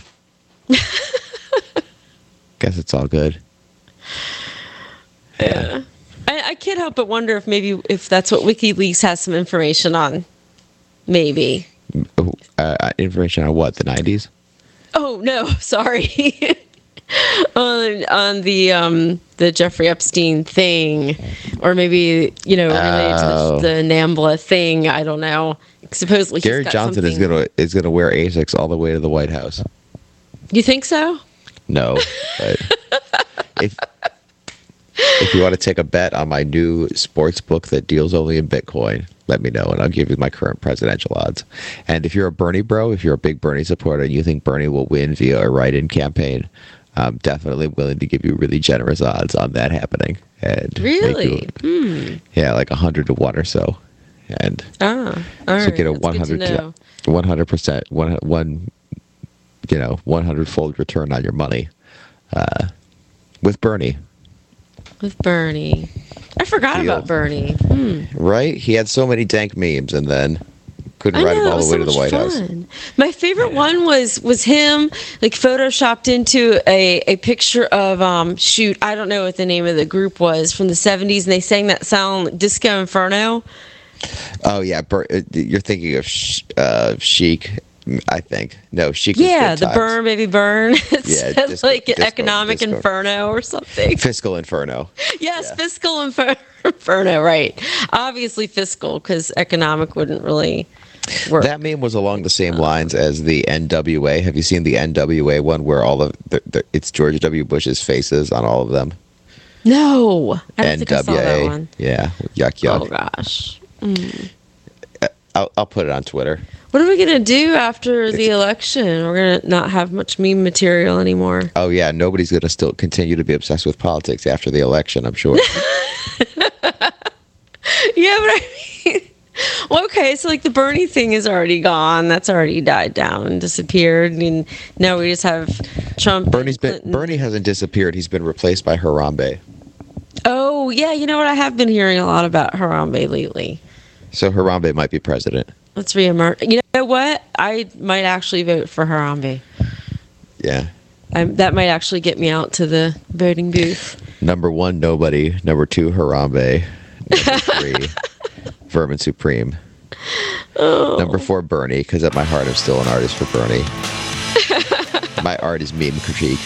Guess it's all good.
Yeah, I, I can't help but wonder if maybe if that's what WikiLeaks has some information on. Maybe.
Uh, information on what? The nineties?
Oh no, sorry. on on the um the Jeffrey Epstein thing, or maybe you know related
Oh.
to the, the NAMBLA thing. I don't know. Supposedly, he's
Gary
got
Johnson is
something-
gonna is gonna wear Asics all the way to the White House.
You think so?
No, but if if you want to take a bet on my new sports book that deals only in Bitcoin, let me know and I'll give you my current presidential odds. And if you're a Bernie bro, if you're a big Bernie supporter and you think Bernie will win via a write-in campaign, I'm definitely willing to give you really generous odds on that happening. And make
Really?
you-
Hmm.
yeah, like a hundred to one or so. And
Ah, all
so
right.
get a
That's
one
good to
hundred
know.
one hundred percent one one you know one hundred fold return on your money uh, with Bernie.
With Bernie, I forgot
Deal.
about Bernie. Hmm.
Right? He had so many dank memes, and then couldn't
I
ride
know,
him
it
all
was
the way
so
to the
much
White House.
fun. My favorite one was was him like photoshopped into a, a picture of um shoot I don't know what the name of the group was from the seventies, and they sang that song Disco Inferno.
Oh yeah, Ber- uh, you're thinking of Sh- uh, Chic, I think. No, Chic. was
Yeah,
Good
the
Times.
Burn Baby Burn. It
Yeah,
says
disco-
like
disco-
Economic
disco.
Inferno or something.
Fiscal Inferno.
Yes, Fiscal Infer- Inferno. Right. Obviously fiscal because economic wouldn't really work.
That meme was along the same lines as the N W A. Have you seen the N W A one where all of the, the it's George W. Bush's faces on all of them?
No, I don't think I saw
N W A.
that one.
Yeah, yuck yuck.
Oh gosh. Mm.
I'll, I'll put it on Twitter.
What are we gonna do after the election? We're gonna not have much meme material anymore.
Oh yeah, nobody's gonna still continue to be obsessed with politics after the election, I'm sure.
Yeah, but I mean, well, okay, so like the Bernie thing is already gone. That's already died down and disappeared. I mean, now we just have Trump.
Bernie's been Bernie hasn't disappeared. He's been replaced by Harambe.
Oh yeah, you know what? I have been hearing a lot about Harambe lately.
So Harambe might be president.
Let's reemerge. You know what? I might actually vote for Harambe.
Yeah.
I, that might actually get me out to the voting booth.
Number one, nobody. Number two, Harambe. Number three, Vermin Supreme.
Oh.
Number four, Bernie, because at my heart, I'm still an artist for Bernie. My art is meme critique.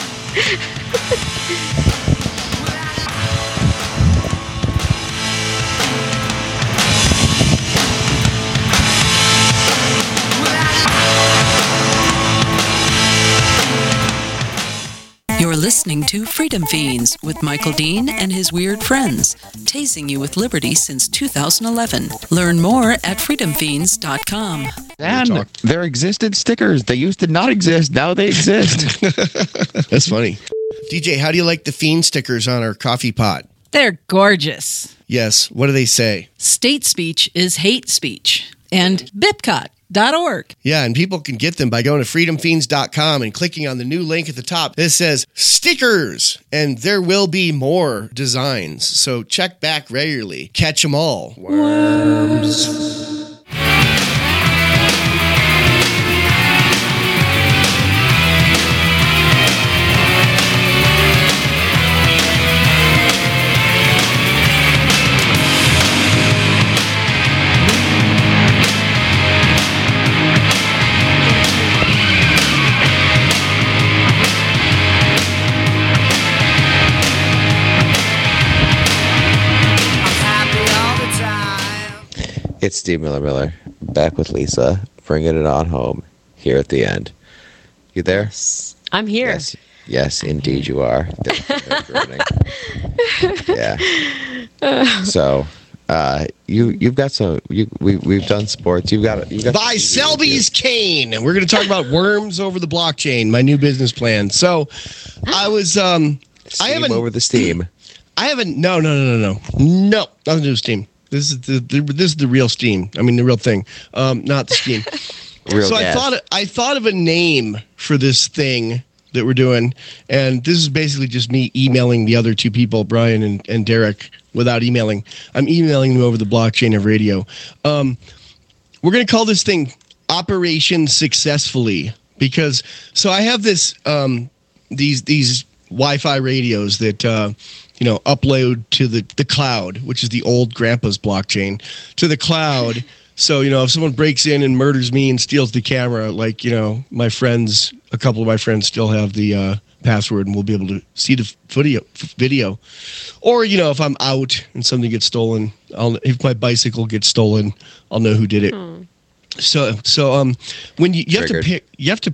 You're listening to Freedom Fiends with Michael Dean and his weird friends, tasing you with liberty since two thousand eleven. Learn more at freedom fiends dot com.
And there existed stickers. They used to not exist. Now they exist.
That's funny. D J, how do you like the Fiend stickers on our coffee pot?
They're gorgeous.
Yes. What do they say?
State speech is hate speech. And bipcot dot org.
Yeah, and people can get them by going to freedom fiends dot com and clicking on the new link at the top. This says stickers, and there will be more designs. So check back regularly. Catch them all. Worms.
It's Steve Miller Miller back with Lisa, bringing it on home here at the end. You there?
I'm here.
Yes, yes, indeed you are. Yeah. So, uh, you you've got some. You we we've done sports. You've got you got.
Buy Selby's cane. We're going to talk about worms over the blockchain. My new business plan. So, I was um,
Steam
I haven't
over the steam.
I haven't. No, no, no, no, no, no. Nothing to do with Steam. This is the, the this is the real Steam. I mean, the real thing. Um, not the Steam.
Real
so
gas.
I thought I thought of a name for this thing that we're doing, and this is basically just me emailing the other two people, Brian and, and Derek, without emailing. I'm emailing them over the blockchain of radio. Um, we're going to call this thing Operation Successfully, because so I have this um, these these Wi-Fi radios that uh, you know upload to the the cloud, which is the old grandpa's blockchain, to the cloud. So, you know, if someone breaks in and murders me and steals the camera, like, you know, my friends, a couple of my friends still have the uh, password and we'll be able to see the video. video. Or, you know, if I'm out and something gets stolen, I'll, if my bicycle gets stolen, I'll know who did it. Hmm. So, so um, when you, you have to pair, you have to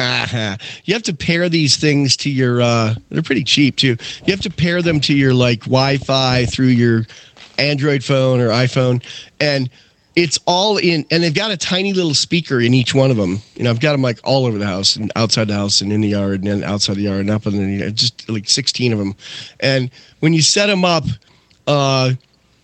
you have to pair these things to your. Uh, they're pretty cheap too. You have to pair them to your like Wi-Fi through your Android phone or iPhone, and it's all in, and they've got a tiny little speaker in each one of them. You know, I've got them like all over the house and outside the house and in the yard and then outside the yard and up and then, you know, just like sixteen of them. And when you set them up, uh,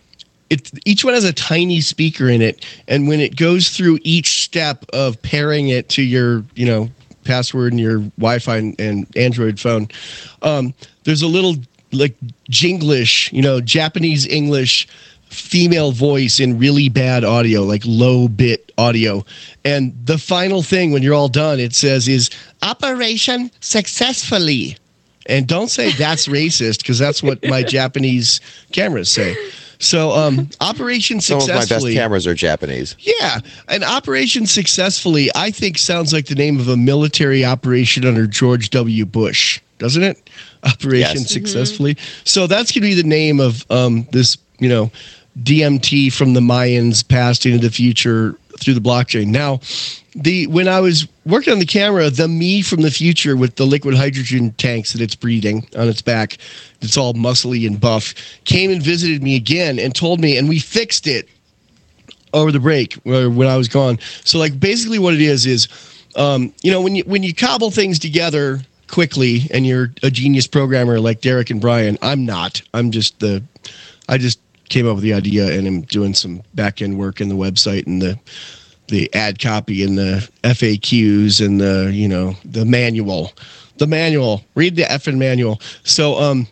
it each one has a tiny speaker in it. And when it goes through each step of pairing it to your, you know, password and your Wi-Fi and, and Android phone, um, there's a little like Jinglish, you know, Japanese English female voice in really bad audio, like low bit audio. And the final thing when you're all done, it says is Operation Successfully. And don't say that's racist, because that's what my Japanese cameras say. So um, Operation Successfully.
Some of my best cameras are Japanese.
Yeah. And Operation Successfully, I think, sounds like the name of a military operation under George W. Bush, doesn't it? Operation
Yes.
Successfully. Mm-hmm. So that's going to be the name of um, this, you know, D M T from the Mayans passed into the future through the blockchain. Now, the when I was working on the camera, the me from the future with the liquid hydrogen tanks that it's breathing on its back, it's all muscly and buff, came and visited me again and told me, and we fixed it over the break when I was gone. So, like, basically what it is is, um, you know, when you when you cobble things together quickly and you're a genius programmer like Derek and Brian, I'm not. I'm just the, I just came up with the idea and I'm doing some back end work in the website and the the ad copy and the F A Qs and the, you know, the manual, the manual, read the effing manual. So, um,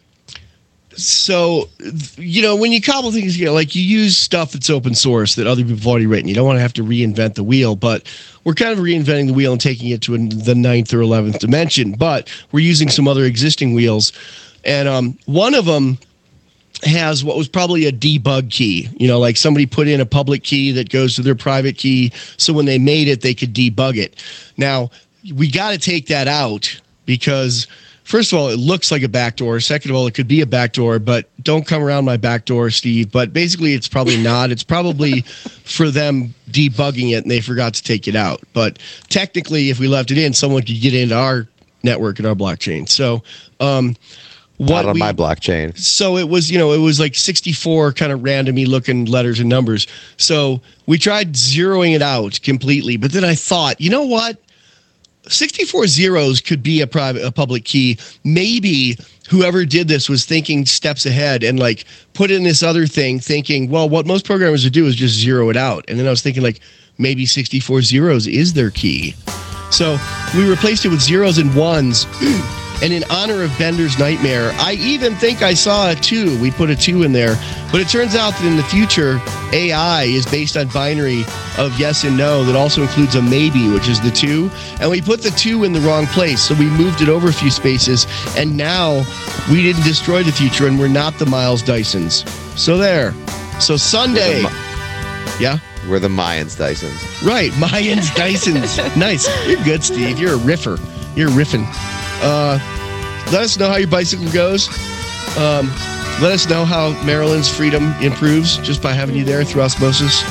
so, you know, when you cobble things together, like you use stuff that's open source that other people have already written, you don't want to have to reinvent the wheel, but we're kind of reinventing the wheel and taking it to the ninth or eleventh dimension, but we're using some other existing wheels. And, um, one of them has what was probably a debug key, you know, like somebody put in a public key that goes to their private key. So when they made it, they could debug it. Now, we got to take that out because, first of all, it looks like a backdoor. Second of all, it could be a backdoor, but don't come around my backdoor, Steve. But basically, it's probably not. It's probably for them debugging it and they forgot to take it out. But technically, if we left it in, someone could get into our network and our blockchain. So, um,
What on
we,
my blockchain.
So it was, you know, it was like sixty-four kind of randomy looking letters and numbers. So we tried zeroing it out completely, but then I thought, you know what? sixty-four zeros could be a private, a public key. Maybe whoever did this was thinking steps ahead and like put in this other thing thinking, well, what most programmers would do is just zero it out. And then I was thinking like maybe sixty-four zeros is their key. So we replaced it with zeros and ones. And in honor of Bender's Nightmare, I even think I saw a two. We put a two in there. But it turns out that in the future, A I is based on binary of yes and no that also includes a maybe, which is the two. And we put the two in the wrong place. So we moved it over a few spaces. And now we didn't destroy the future and we're not the Miles Dysons. So there. So Sunday.
We're the,
yeah?
We're the Mayans Dysons.
Right. Mayans Dysons. Nice. You're good, Steve. You're a riffer. You're riffing. Uh, let us know how your bicycle goes. Um, let us know how Maryland's freedom improves just by having you there through osmosis.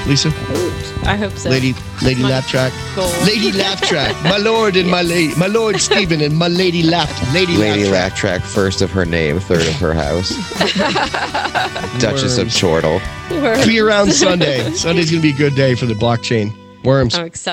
Lisa?
I hope so.
Lady Lady
My
Laugh Track.
goal.
Lady Laugh Track. My lord and my lady. My lord Stephen and my lady Laugh. Lady,
Lady
Laugh
Laugh Track, first of her name, third of her house. Duchess of
Worms.
Chortle.
Be around Sunday. Sunday's going to be a good day for the blockchain. Worms.
I'm excited.